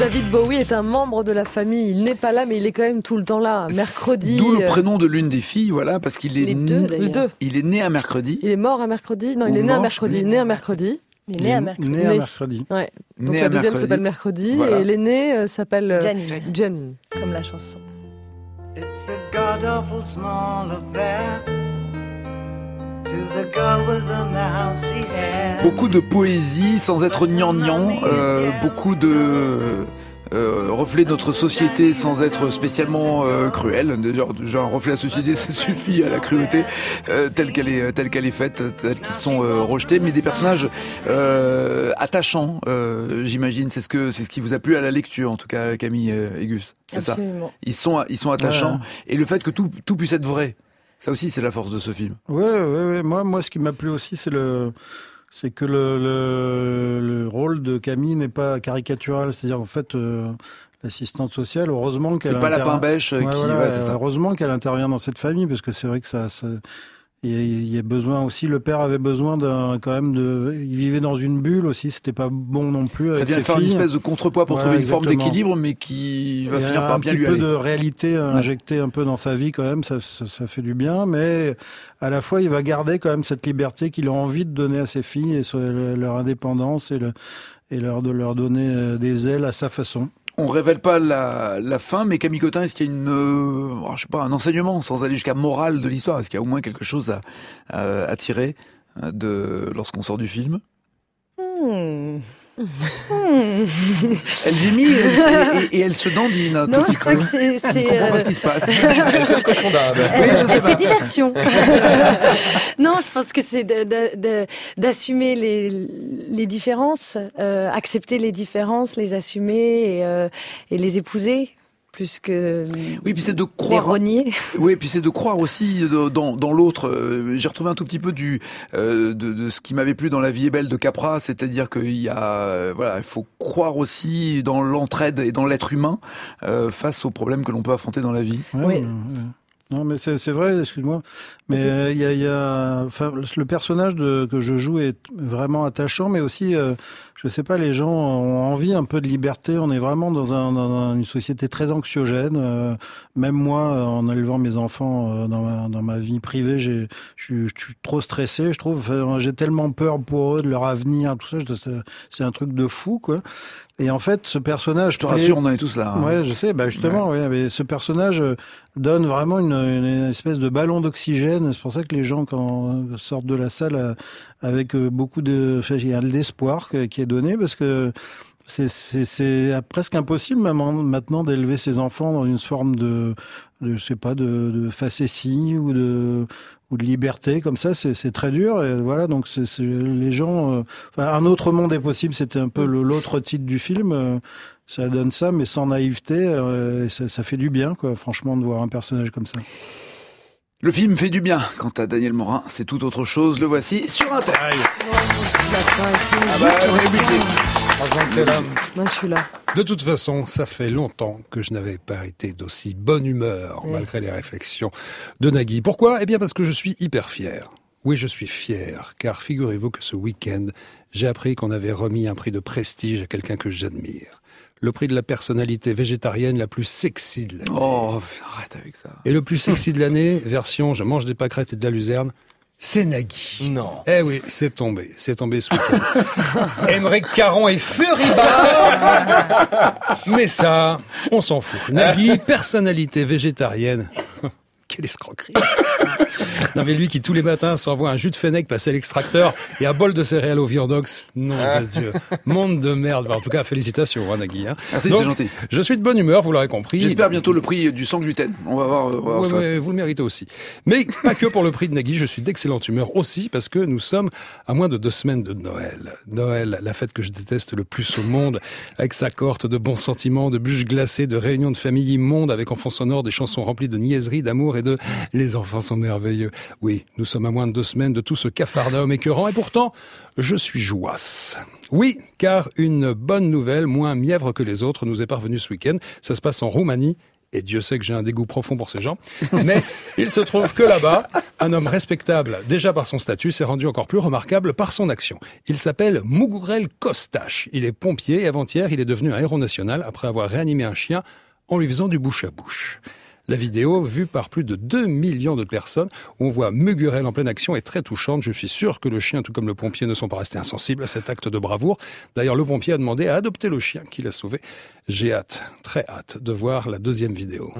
David Bowie est un membre de la famille. Il n'est pas là, mais il est quand même tout le temps là. Mercredi. D'où le prénom de l'une des filles, voilà, parce qu'il est, Les deux, né, deux. il est né un mercredi. Il est mort un mercredi. Non, il Ou est né un mort, mercredi. je sais Né un mercredi. Il est né un mercredi. Né un mercredi. Ouais. Donc Né la un deuxième mercredi. s'appelle mercredi Voilà. et l'aîné euh, s'appelle euh, Jenny. Jenny. Comme la chanson. It's a god-awful small affair to the girl with the mousy hair. Beaucoup de poésie sans être gnangnan, euh, beaucoup de euh, reflets de notre société sans être spécialement euh, cruel. Genre, genre, un reflet de la société, ça suffit à la cruauté euh, telle qu'elle est, telle qu'elle est faite, telle qu'ils sont euh, rejetés. Mais des personnages euh, attachants, euh, j'imagine. C'est ce que c'est ce qui vous a plu à la lecture, en tout cas, Camille euh, et Gus. C'est ça. Absolument. Ils sont ils sont attachants Ouais. et le fait que tout tout puisse être vrai. Ça aussi, c'est la force de ce film. Ouais, ouais, ouais. Moi, moi, ce qui m'a plu aussi, c'est le, c'est que le, le, le rôle de Camille n'est pas caricatural. C'est-à-dire, en fait, euh, l'assistante sociale, heureusement qu'elle. C'est pas la intervient- pain-bêche euh, Ouais, qui. voilà, ouais, c'est ça. heureusement qu'elle intervient dans cette famille, parce que c'est vrai que ça. ça... Il y a- il y a besoin aussi, le père avait besoin d'un, quand même de, il vivait dans une bulle aussi, c'était pas bon non plus Ça avec vient ses faire une filles. espèce de contrepoids pour Voilà, trouver une forme exactement. d'équilibre, mais qui va Il y a finir par un bien petit lui peu aller. de réalité injectée un peu dans sa vie quand même, ça, ça, ça fait du bien, mais à la fois il va garder quand même cette liberté qu'il a envie de donner à ses filles et sur leur indépendance et, le, et leur, de leur donner euh, des ailes à sa façon. On révèle pas la, la fin, mais Camille Cotin, est-ce qu'il y a une, euh, oh, je sais pas, un enseignement, sans aller jusqu'à morale de l'histoire? Est-ce qu'il y a au moins quelque chose à, à, à tirer euh, de lorsqu'on sort du film? Hmm. Elle gémit et, elle- et- et elle se dandine. un Non, tout petit je crois peu. que c'est. Je c'est, comprends pas euh, ce qui se passe. Elle fait le cochon d'Inde. Oui, je sais Elle pas. fait diversion. Non, je pense que c'est de- de- de- d'assumer les, les différences, euh, accepter les différences, les assumer et, euh, et les épouser. Plus que Oui, puis c'est de les croire. renier. Oui, puis c'est de croire aussi de- dans, dans l'autre. Euh, J'ai retrouvé un tout petit peu du euh, de, de ce qui m'avait plu dans La vie est belle de Capra, c'est-à-dire qu'il y a euh, voilà, il faut croire aussi dans l'entraide et dans l'être humain euh, face aux problèmes que l'on peut affronter dans la vie. Ouais, Oui. ouais, ouais. Non, mais c'est c'est vrai, excuse-moi. Mais euh, il y a, il y a, enfin, le personnage de, que je joue est vraiment attachant, mais aussi, euh, je sais pas, les gens ont envie un peu de liberté. On est vraiment dans, un, dans un- une société très anxiogène. Euh, même moi, en élevant mes enfants euh, dans, ma, dans ma vie privée, j'ai, je suis- je suis trop stressé, je trouve. Enfin, j'ai tellement peur pour eux, de leur avenir, tout ça. je- C'est c'est un truc de fou, quoi. Et en fait, ce personnage... Je te rassure, on en est tous là. hein. Ouais, je sais, bah justement, ouais. mais ce personnage euh, donne vraiment une, une espèce de ballon d'oxygène. C'est pour ça que les gens, quand euh, sortent de la salle euh, avec euh, beaucoup de, enfin, il y a de l'espoir que- qui est donné, parce que c'est, c'est, c'est presque impossible même en- maintenant d'élever ses enfants dans une forme de, de je sais pas, de, de facétie ou de ou de liberté comme ça. C'est, c'est très dur. Et voilà, donc c'est, c'est, les gens. euh, enfin, un autre monde est possible. C'était un peu le- l'autre titre du film. euh, ça donne ça, mais sans naïveté. euh, et ça, ça fait du bien, quoi. Franchement, de voir un personnage comme ça. Le film fait du bien. Quant à Daniel Morin, c'est tout autre chose. Le voici sur Inter. Ah bah, ouais, oui, Heureusement que t'es là. Moi, je suis là. De toute façon, ça fait longtemps que je n'avais pas été d'aussi bonne humeur, Ouais. malgré les réflexions de Nagui. Pourquoi ? Eh bien parce que je suis hyper fier. Oui, je suis fier, car figurez-vous que ce week-end, j'ai appris qu'on avait remis un prix de prestige à quelqu'un que j'admire. Le prix de la personnalité végétarienne la plus sexy de l'année. Oh, arrête avec ça. Et le plus sexy de l'année, version je mange des pâquerettes et de la luzerne, c'est Nagui. Non. Eh oui, c'est tombé. C'est tombé ce week-end. Émeric Caron et Furiba. Mais ça, on s'en fout. Nagui, personnalité végétarienne. Quelle escroquerie. Non mais lui qui tous les matins s'envoie un jus de fennec passé à l'extracteur et un bol de céréales au viandox. Nom de Dieu. Monde de merde. En tout cas, félicitations, hein, Nagui. Hein. Merci, Donc, c'est gentil. Je suis de bonne humeur, vous l'aurez compris. J'espère bientôt le prix du sans gluten. On va voir. On va voir Ouais, ça. ouais, vous le méritez aussi. Mais pas que pour le prix de Nagui, je suis d'excellente humeur aussi parce que nous sommes à moins de deux semaines de Noël. Noël, la fête que je déteste le plus au monde, avec sa cohorte de bons sentiments, de bûches glacées, de réunions de famille immondes, avec en fond sonore des chansons remplies de niaiseries, d'amour et de « les enfants sont merveilleux ». Oui, nous sommes à moins de deux semaines de tout ce capharnaüm écœurant et pourtant, je suis joasse. Oui, car une bonne nouvelle, moins mièvre que les autres, nous est parvenue ce week-end. Ça se passe en Roumanie Et Dieu sait que j'ai un dégoût profond pour ces gens. Mais il se trouve que là-bas, un homme respectable, déjà par son statut, s'est rendu encore plus remarquable par son action. Il s'appelle Mugurel Kostache. Il est pompier et avant-hier, il est devenu un héros national après avoir réanimé un chien en lui faisant du bouche à bouche. La vidéo, vue par plus de deux millions de personnes, où on voit Mugurel en pleine action, est très touchante. Je suis sûr que le chien, tout comme le pompier, ne sont pas restés insensibles à cet acte de bravoure. D'ailleurs, le pompier a demandé à adopter le chien qu'il a sauvé. J'ai hâte, très hâte, de voir la deuxième vidéo.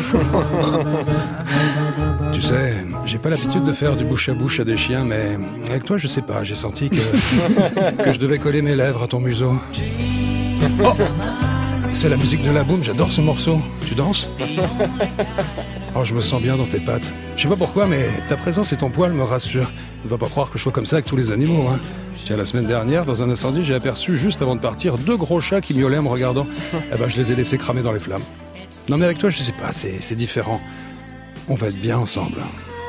Tu sais, j'ai pas l'habitude de faire du bouche à bouche à des chiens, mais avec toi, je sais pas, j'ai senti que, que je devais coller mes lèvres à ton museau. Oh, c'est la musique de La Boum, j'adore ce morceau. Tu danses ? Oh, je me sens bien dans tes pattes. Je sais pas pourquoi, mais ta présence et ton poil me rassurent. Ne va pas croire que je sois comme ça avec tous les animaux, hein. Tiens, la semaine dernière, dans un incendie, j'ai aperçu, juste avant de partir, deux gros chats qui miaulaient en me regardant. Eh ben, je les ai laissés cramer dans les flammes. Non, mais avec toi, je sais pas, c'est, c'est différent. On va être bien ensemble.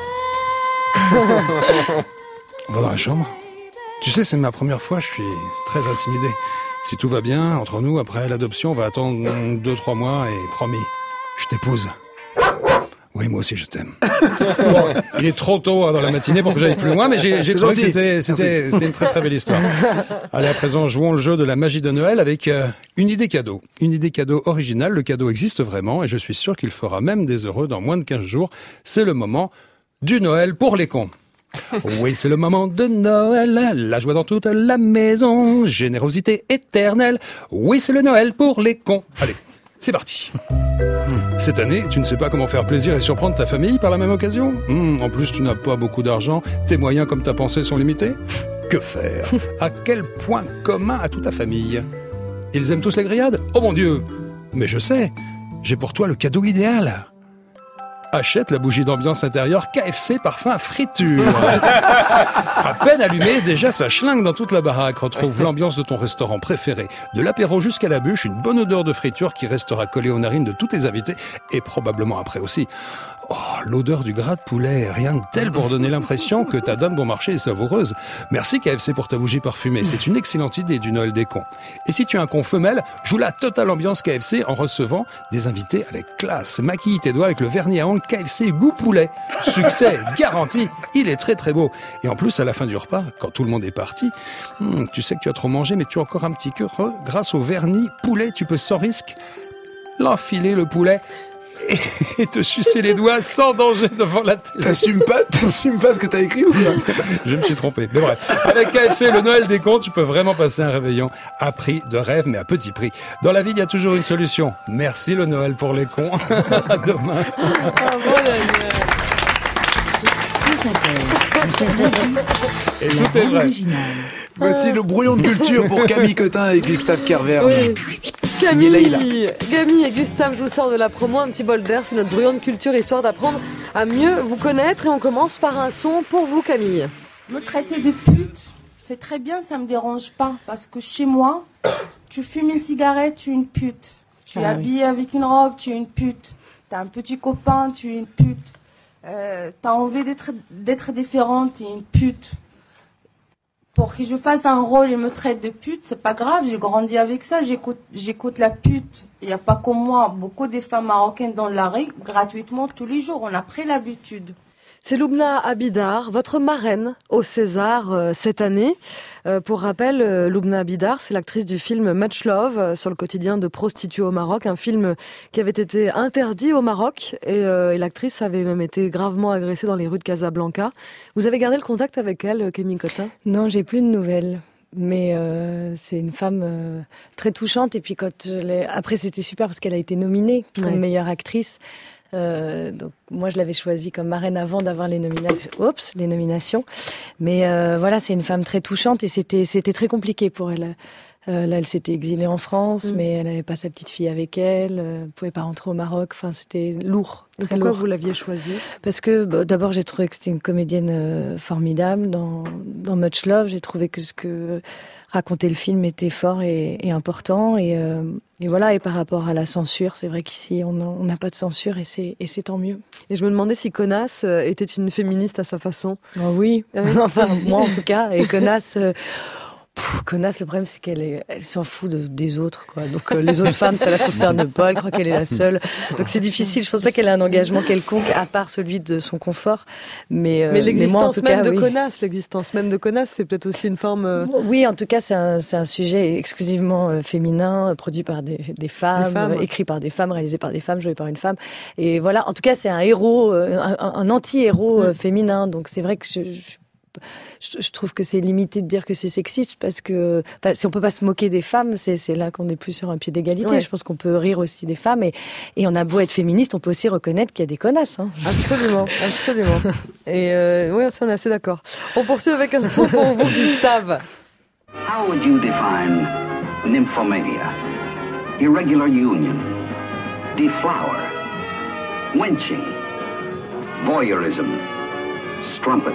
On va dans la chambre ? Tu sais, c'est ma première fois, je suis très intimidé. Si tout va bien, entre nous, après l'adoption, on va attendre deux, trois mois et promis, je t'épouse. Oui, moi aussi, je t'aime. Bon, il est trop tôt hein, dans la matinée pour que j'aille plus loin, mais j'ai, j'ai trouvé que c'était, c'était, c'était une très très belle histoire. Allez, à présent, jouons le jeu de la magie de Noël avec euh, une idée cadeau. Une idée cadeau originale. Le cadeau existe vraiment et je suis sûr qu'il fera même des heureux dans moins de quinze jours. C'est le moment du Noël pour les cons. Oui, c'est le moment de Noël, la joie dans toute la maison, générosité éternelle. Oui, c'est le Noël pour les cons. Allez, c'est parti. Cette année, tu ne sais pas comment faire plaisir et surprendre ta famille par la même occasion ? Hum, En plus, tu n'as pas beaucoup d'argent, tes moyens comme ta pensée sont limités ? Que faire ? À quel point commun a toute ta famille ? Ils aiment tous les grillades ? Oh mon Dieu ! Mais je sais, j'ai pour toi le cadeau idéal. Achète la bougie d'ambiance intérieure K F C parfum friture. À peine allumée, déjà ça schlingue dans toute la baraque. Retrouve l'ambiance de ton restaurant préféré. De l'apéro jusqu'à la bûche, une bonne odeur de friture qui restera collée aux narines de tous tes invités et probablement après aussi. Oh, l'odeur du gras de poulet, rien de tel pour donner l'impression que ta dinde bon marché est savoureuse. Merci K F C pour ta bougie parfumée, c'est une excellente idée du Noël des cons. Et si tu es un con femelle, joue la totale ambiance K F C en recevant des invités avec classe. Maquille tes doigts avec le vernis à ongles K F C goût poulet. Succès garanti, il est très très beau. Et en plus, à la fin du repas, quand tout le monde est parti, hmm, tu sais que tu as trop mangé, mais tu as encore un petit cœur. Grâce au vernis poulet, tu peux sans risque l'enfiler le poulet et te sucer les doigts sans danger devant la télé. T'assumes pas, t'assumes pas ce que t'as écrit ou quoi ? Je me suis trompé. Mais bref, avec K F C, le Noël des cons, tu peux vraiment passer un réveillon à prix de rêve, mais à petit prix. Dans la vie, il y a toujours une solution. Merci le Noël pour les cons. À demain. Et tout est vrai. Voici le brouillon de culture pour Camille Cotin et Gustave Kerver. Oui. Signé Leïla. Camille et Gustave, je vous sors de la promo, un petit bol d'air, c'est notre brouillon de culture, histoire d'apprendre à mieux vous connaître. Et on commence par un son pour vous, Camille. Me traiter de pute, c'est très bien, ça me dérange pas. Parce que chez moi, tu fumes une cigarette, tu es une pute. Tu es ah, habillée oui. avec une robe, tu es une pute. T'as un petit copain, tu es une pute. Euh, t'as envie d'être, d'être différente, tu es une pute. Pour que je fasse un rôle et me traite de pute, c'est pas grave, j'ai grandi avec ça, j'écoute, j'écoute la pute. Il n'y a pas comme moi, beaucoup de femmes marocaines dans la rue, gratuitement tous les jours, on a pris l'habitude. C'est Loubna Abidar, votre marraine au César euh, cette année. Euh, pour rappel, euh, Loubna Abidar, c'est l'actrice du film Much Love euh, sur le quotidien de prostituées au Maroc, un film qui avait été interdit au Maroc et, euh, et l'actrice avait même été gravement agressée dans les rues de Casablanca. Vous avez gardé le contact avec elle, Camille Cotin ? Non, j'ai plus de nouvelles. Mais euh, c'est une femme euh, très touchante. Et puis quand je l'ai... après, c'était super parce qu'elle a été nominée comme ouais. meilleure actrice. Euh, donc moi je l'avais choisie comme marraine avant d'avoir les nominations. Oups, les nominations. Mais euh, voilà, c'est une femme très touchante et c'était c'était très compliqué pour elle. Euh, là, elle s'était exilée en France, mmh. mais elle n'avait pas sa petite fille avec elle. Euh, elle pouvait pas rentrer au Maroc. Enfin, c'était lourd. Et pourquoi lourd. Vous l'aviez choisie ? Parce que bah, d'abord j'ai trouvé que c'était une comédienne euh, formidable dans dans Much Love. J'ai trouvé que ce que racontait le film était fort et, et important et, euh, et voilà. Et par rapport à la censure, c'est vrai qu'ici on n'a pas de censure et c'est et c'est tant mieux. Et je me demandais si Connasse était une féministe à sa façon. Oh oui, enfin moi en tout cas. Et Connasse. Euh, Pff, connasse, le problème c'est qu'elle est, elle s'en fout de, des autres, quoi. Donc euh, les autres femmes, ça la concerne pas. Elle croit qu'elle est la seule. Donc c'est difficile. Je pense pas qu'elle ait un engagement quelconque à part celui de son confort. Mais, euh, mais l'existence mais moi, en tout même cas, de oui. connasse, l'existence même de connasse, c'est peut-être aussi une forme. Euh... Oui, en tout cas, c'est un, c'est un sujet exclusivement euh, féminin, produit par des, des femmes, des femmes. Euh, écrit par des femmes, réalisé par des femmes, joué par une femme. Et voilà. En tout cas, c'est un héros, euh, un, un anti-héros euh, féminin. Donc c'est vrai que je, je Je, je trouve que c'est limité de dire que c'est sexiste parce que enfin, si on peut pas se moquer des femmes, c'est, c'est là qu'on est plus sur un pied d'égalité. Ouais. Je pense qu'on peut rire aussi des femmes et, et on a beau être féministe, on peut aussi reconnaître qu'il y a des connasses. Hein. Absolument, absolument. Et euh, oui, on est assez d'accord. On poursuit avec un son pour vous, Gustave. How would you define nymphomania, irregular union, deflower, wenching, voyeurism, strumpet?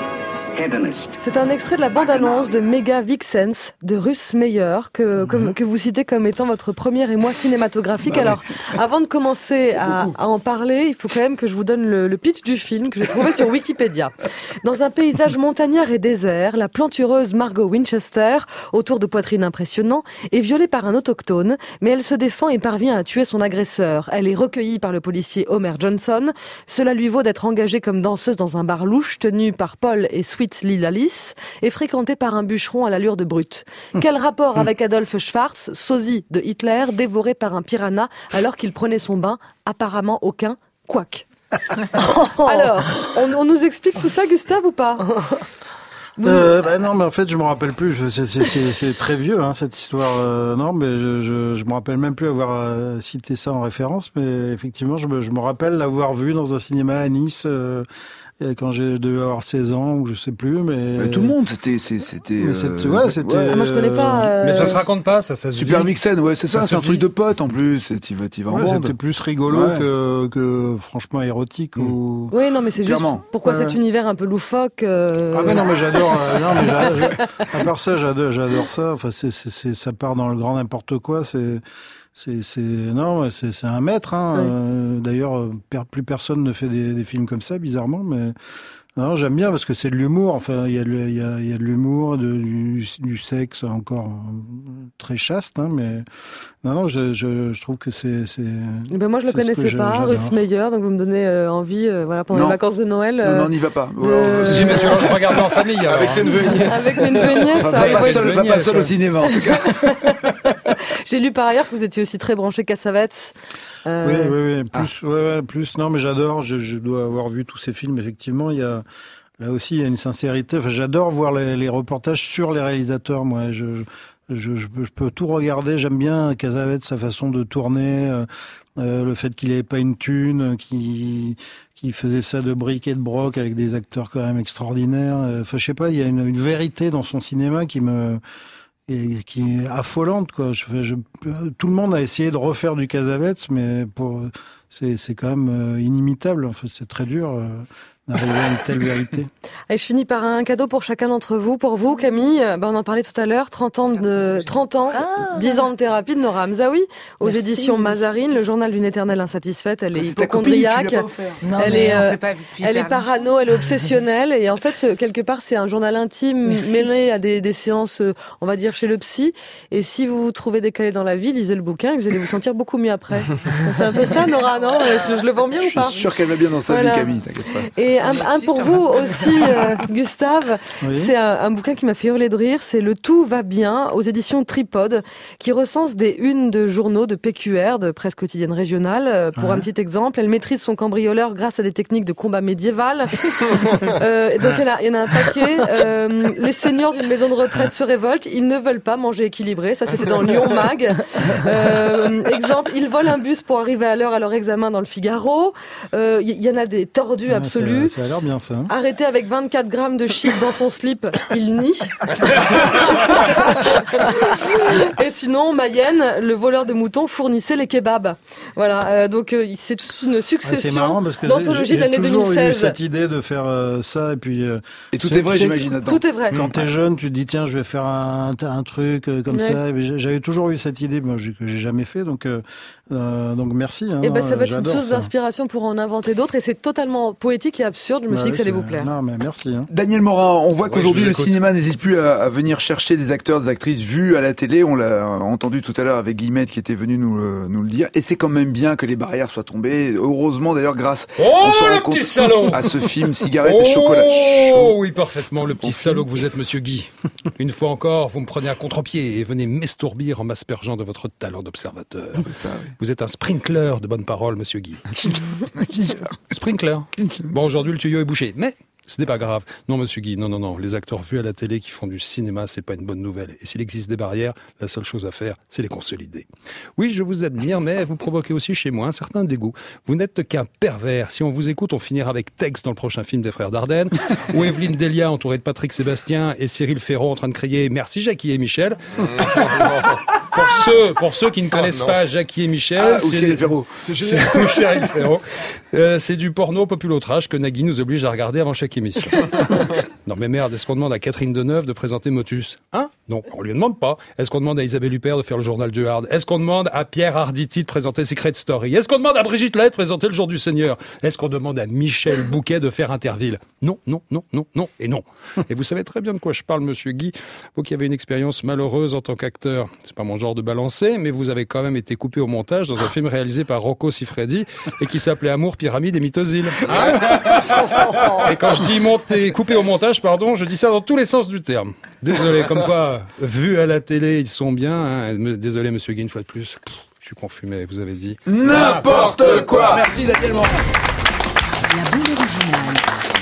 C'est un extrait de la bande-annonce de Mega Vixens de Russ Meyer que, que, que vous citez comme étant votre premier émoi cinématographique. Bah Alors, oui. Avant de commencer à, à en parler, il faut quand même que je vous donne le, le pitch du film que j'ai trouvé sur Wikipédia. Dans un paysage montagnard et désert, la plantureuse Margot Winchester, autour de poitrine impressionnant, est violée par un autochtone, mais elle se défend et parvient à tuer son agresseur. Elle est recueillie par le policier Homer Johnson. Cela lui vaut d'être engagée comme danseuse dans un bar louche tenu par Paul et Sweet Lilalis est fréquenté par un bûcheron à l'allure de brute. Quel rapport avec Adolf Schwarz, sosie de Hitler, dévoré par un piranha alors qu'il prenait son bain? Apparemment aucun. Quack. Alors, on, on nous explique tout ça, Gustave, ou pas? Euh, bah non, mais en fait, je me rappelle plus. Je, c'est, c'est, c'est, c'est très vieux, hein, cette histoire. Euh, non, mais je, je, je me rappelle même plus avoir euh, cité ça en référence. Mais effectivement, je me, je me rappelle l'avoir vu dans un cinéma à Nice. Euh, quand j'ai devais avoir seize ans ou je sais plus, mais, mais tout le monde c'était c'était mais c'était euh... ouais c'était ouais. Ah, moi je connais pas euh... mais ça se raconte pas, ça ça se Super vit. Vixen, ouais, c'est ça, ça c'est un truc de pote en plus, tu vas tu vas ouais, en bande. C'était plus rigolo ouais. que que franchement érotique mmh. ou oui non mais c'est Clairement. Juste pourquoi ouais. cet univers un peu loufoque euh... ah ben non mais j'adore euh, non mais j'adore, à part ça j'adore j'adore ça, enfin c'est c'est, c'est ça part dans le grand n'importe quoi, c'est C'est, c'est non, c'est, c'est un maître. Hein. Oui. Euh, d'ailleurs, plus personne ne fait des, des films comme ça, bizarrement. Mais non, j'aime bien parce que c'est de l'humour. Enfin, il y a, il y a, il y a de l'humour, de, du, du sexe encore très chaste. Hein, mais non, non, je, je, je trouve que c'est. c'est ben moi, je le connaissais pas, Russ Meyer. Donc vous me donnez euh, envie, euh, voilà, pendant non. les vacances de Noël. Euh, non, non, n'y va pas. De... Ouais, si, mais tu vas regarder en famille alors, avec tes neveux et nièces. Avec mes neveux et nièces. Enfin, va pas seul, va pas seul au cinéma, en tout cas. J'ai lu par ailleurs que vous étiez aussi très branché Cassavetes. Euh... Oui, oui, oui, plus, ah. ouais, ouais, plus. Non, mais j'adore. Je, je dois avoir vu tous ces films. Effectivement, il y a là aussi il y a une sincérité. Enfin, j'adore voir les, les reportages sur les réalisateurs. Moi, je, je, je, je peux tout regarder. J'aime bien Cassavetes, sa façon de tourner, euh, euh, le fait qu'il n'avait pas une thune, qu'il qui faisait ça de briques et de broc avec des acteurs quand même extraordinaires. Enfin, je sais pas, il y a une, une vérité dans son cinéma qui me et qui est affolante, quoi. Je, je, tout le monde a essayé de refaire du Cassavetes, mais pour, c'est, c'est quand même inimitable. Enfin, c'est très dur euh, d'arriver à une telle vérité. Et je finis par un cadeau pour chacun d'entre vous. Pour vous, Camille, ben on en parlait tout à l'heure, trente ans de, trente ans, ah, dix ans de thérapie de Nora Hamzaoui, aux Merci. éditions Mazarine, le journal d'une éternelle insatisfaite. Elle est ah, hypocondriaque, non, elle est, euh, elle est parano, elle est obsessionnelle, et en fait, quelque part, c'est un journal intime Merci. mêlé à des, des séances, on va dire, chez le psy. Et si vous vous trouvez décalé dans la vie, lisez le bouquin et vous allez vous sentir beaucoup mieux après. C'est un peu ça, Nora, non? Je, je le vends bien je ou pas? Je suis sûr qu'elle va bien dans sa voilà. vie, Camille, t'inquiète pas. Et un, un pour vous aussi, euh, Gustave, oui. c'est un, un bouquin qui m'a fait hurler de rire, c'est Le Tout va bien, aux éditions Tripode, qui recense des unes de journaux de P Q R, de presse quotidienne régionale. Pour ouais. un petit exemple, elle maîtrise son cambrioleur grâce à des techniques de combat médiéval. euh, donc il y, en a, il y en a un paquet. Euh, les seniors d'une maison de retraite se révoltent, ils ne veulent pas manger équilibré, ça c'était dans Lyon Mag. Euh, exemple, ils volent un bus pour arriver à l'heure à leur examen dans le Figaro. Il euh, y, y en a des tordus ah, absolus. Ça, ça a l'air bien ça. Hein. Arrêté avec vingt-quatre grammes de shit dans son slip, il nie. Et sinon, Mayenne, le voleur de moutons, fournissait les kebabs. Voilà, euh, donc euh, c'est toute une succession ah, d'anthologies de l'année deux mille seize. J'ai toujours eu cette idée de faire euh, ça, et puis... Euh, et tout est vrai, j'imagine, là-dedans. Tout est vrai. Quand t'es jeune, tu te dis, tiens, je vais faire un, un truc euh, comme ouais. ça. Et j'avais toujours eu cette idée, moi, que j'ai jamais fait, donc... Euh, Euh, donc merci. Hein, et ben ça va être une source d'inspiration pour en inventer d'autres, et c'est totalement poétique et absurde. absurde, je me Bah suis dit oui, que ça allait c'est- vous plaire. Non, mais merci. Hein. Daniel Morin, on voit Ouais, qu'aujourd'hui je vous le écoute. cinéma n'hésite plus à, à venir chercher des acteurs, des actrices vues à la télé. On l'a entendu tout à l'heure avec Guillemette qui était venu nous le, nous le dire. Et c'est quand même bien que les barrières soient tombées. Heureusement d'ailleurs grâce Oh, on se le rend compte petit salaud à ce film Cigarette oh, et chocolat chaud. Oh oui, parfaitement, le petit salaud que vous êtes, monsieur Guy. Une fois encore, vous me prenez à contre-pied et venez m'estourbir en m'aspergeant de votre talent d'observateur. C'est ça, oui. Vous êtes un sprinkler de bonne parole, monsieur Guy. Sprinkler. Bon, aujourd'hui, le tuyau est bouché, mais ce n'est pas grave. Non, monsieur Guy, non, non, non. Les acteurs vus à la télé qui font du cinéma, c'est pas une bonne nouvelle. Et s'il existe des barrières, la seule chose à faire, c'est les consolider. Oui, je vous admire, mais vous provoquez aussi chez moi un certain dégoût. Vous n'êtes qu'un pervers. Si on vous écoute, on finira avec Tex dans le prochain film des Frères Dardenne, ou Evelyne Delia entourée de Patrick Sébastien et Cyril Ferraud en train de crier « Merci Jackie et Michel ». Pour ceux, pour ceux qui ne connaissent non. pas Jackie et Michel, Ah, ou c'est- Cyril Ferraud. c'est c'est- Cyril Ferraud. Euh, c'est du porno populautrage que Nagui nous oblige à regarder avant chaque émission. Non mais merde, est-ce qu'on demande à Catherine Deneuve de présenter Motus? Hein? Non, on lui demande pas. Est-ce qu'on demande à Isabelle Huppert de faire le journal du Hard? Est-ce qu'on demande à Pierre Arditi de présenter Secret Story? Est-ce qu'on demande à Brigitte Lahaie de présenter Le Jour du Seigneur? Est-ce qu'on demande à Michel Bouquet de faire Interville? Non, non, non, non, non et non. Et vous savez très bien de quoi je parle, monsieur Guy. Vous qui avez une expérience malheureuse en tant qu'acteur. C'est pas mon genre de balancer, mais vous avez quand même été coupé au montage dans un film réalisé par Rocco Siffredi et qui s'appelait Amour, Pyramide et Mythosile. Hein? Et quand je dis monter, coupé au montage, pardon, je dis ça dans tous les sens du terme. Désolé, comme quoi, vu à la télé, ils sont bien. Hein. Désolé, monsieur Guy, une fois de plus. Pff, je suis confus, vous avez dit N'importe quoi. Merci Daniel Morin. La bande originale,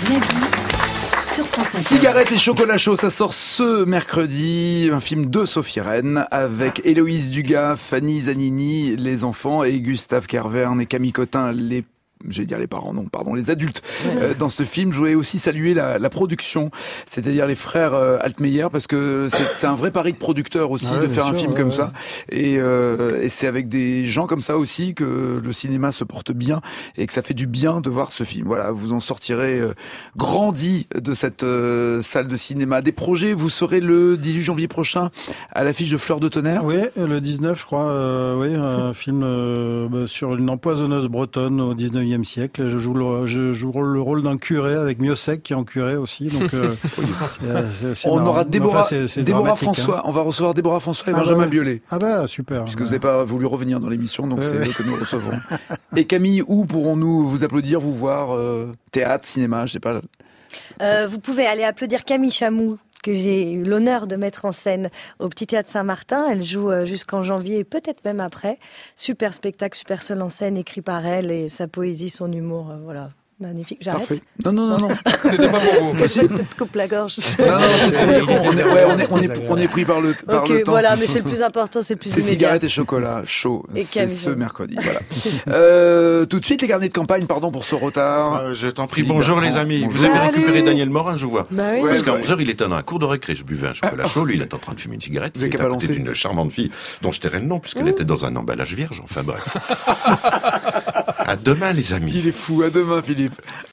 Nagui, sur France Inter. Cigarette et chocolat chaud, ça sort ce mercredi, un film de Sophie Rennes avec Héloïse Dugas, Fanny Zanini, les enfants, et Gustave Kervern et Camille Cotin, les je vais dire les parents, non, pardon, les adultes. Euh, dans ce film, je voulais aussi saluer la, la production, c'est-à-dire les frères euh, Altmeyer, parce que c'est, c'est un vrai pari de producteur aussi, Ah ouais, de bien faire un sûr, film ouais, comme ouais. ça. Et, euh, et c'est avec des gens comme ça aussi que le cinéma se porte bien et que ça fait du bien de voir ce film. Voilà, vous en sortirez euh, grandi de cette euh, salle de cinéma. Des projets, vous serez le dix-huit janvier prochain à l'affiche de Fleur de Tonnerre. Oui, le dix-neuf, je crois. Euh, oui, un film euh, bah, sur une empoisonneuse bretonne au dix-neuvième siècle. Je joue le, je joue le rôle d'un curé avec Miossec qui est en curé aussi. Donc, euh, c'est, c'est, c'est On marrant. aura Déborah, Enfin, c'est, c'est Déborah dramatique, François. hein. On va recevoir Déborah François et Ah Benjamin bah, Biolay. Ah bah super. Puisque vous n'avez pas voulu revenir dans l'émission, donc Ouais, c'est ouais. eux que nous recevrons. Et Camille, où pourrons-nous vous applaudir, vous voir euh, théâtre, cinéma, je sais pas. Euh, vous pouvez aller applaudir Camille Chamou, que j'ai eu l'honneur de mettre en scène au Petit Théâtre Saint-Martin. Elle joue euh, jusqu'en janvier et peut-être même après. Super spectacle, super seul en scène, écrit par elle, et sa poésie, son humour, euh, voilà. Magnifique, j'arrête. Parfait. Non, non, non, non. C'était pas pour vous. Parce que je te coupe la gorge. Non, non, c'est- on, est, ouais, on, est, on, est, on est pris par le, par Ok, le temps. voilà, mais c'est le plus important, c'est le plus C'est immédiat. cigarettes et chocolat chaud. Et C'est Camille. ce mercredi. Voilà. euh, tout de suite, les carnets de campagne, pardon pour ce retard. Euh, je t'en prie, Philippe bonjour Bertrand, les amis. bonjour. Vous avez Salut. récupéré Daniel Morin, je vois. Bah oui. Parce Ouais, qu'à ouais. onze heures, il était dans la cour de récré. Je buvais un chocolat chaud. Lui, il était en train de fumer une cigarette. Vous Il avez était qu'à à côté balancer. d'une charmante fille dont je tairai le nom puisqu'elle était dans un emballage vierge. Enfin bref. À demain les amis. Il est fou. À demain, Philippe.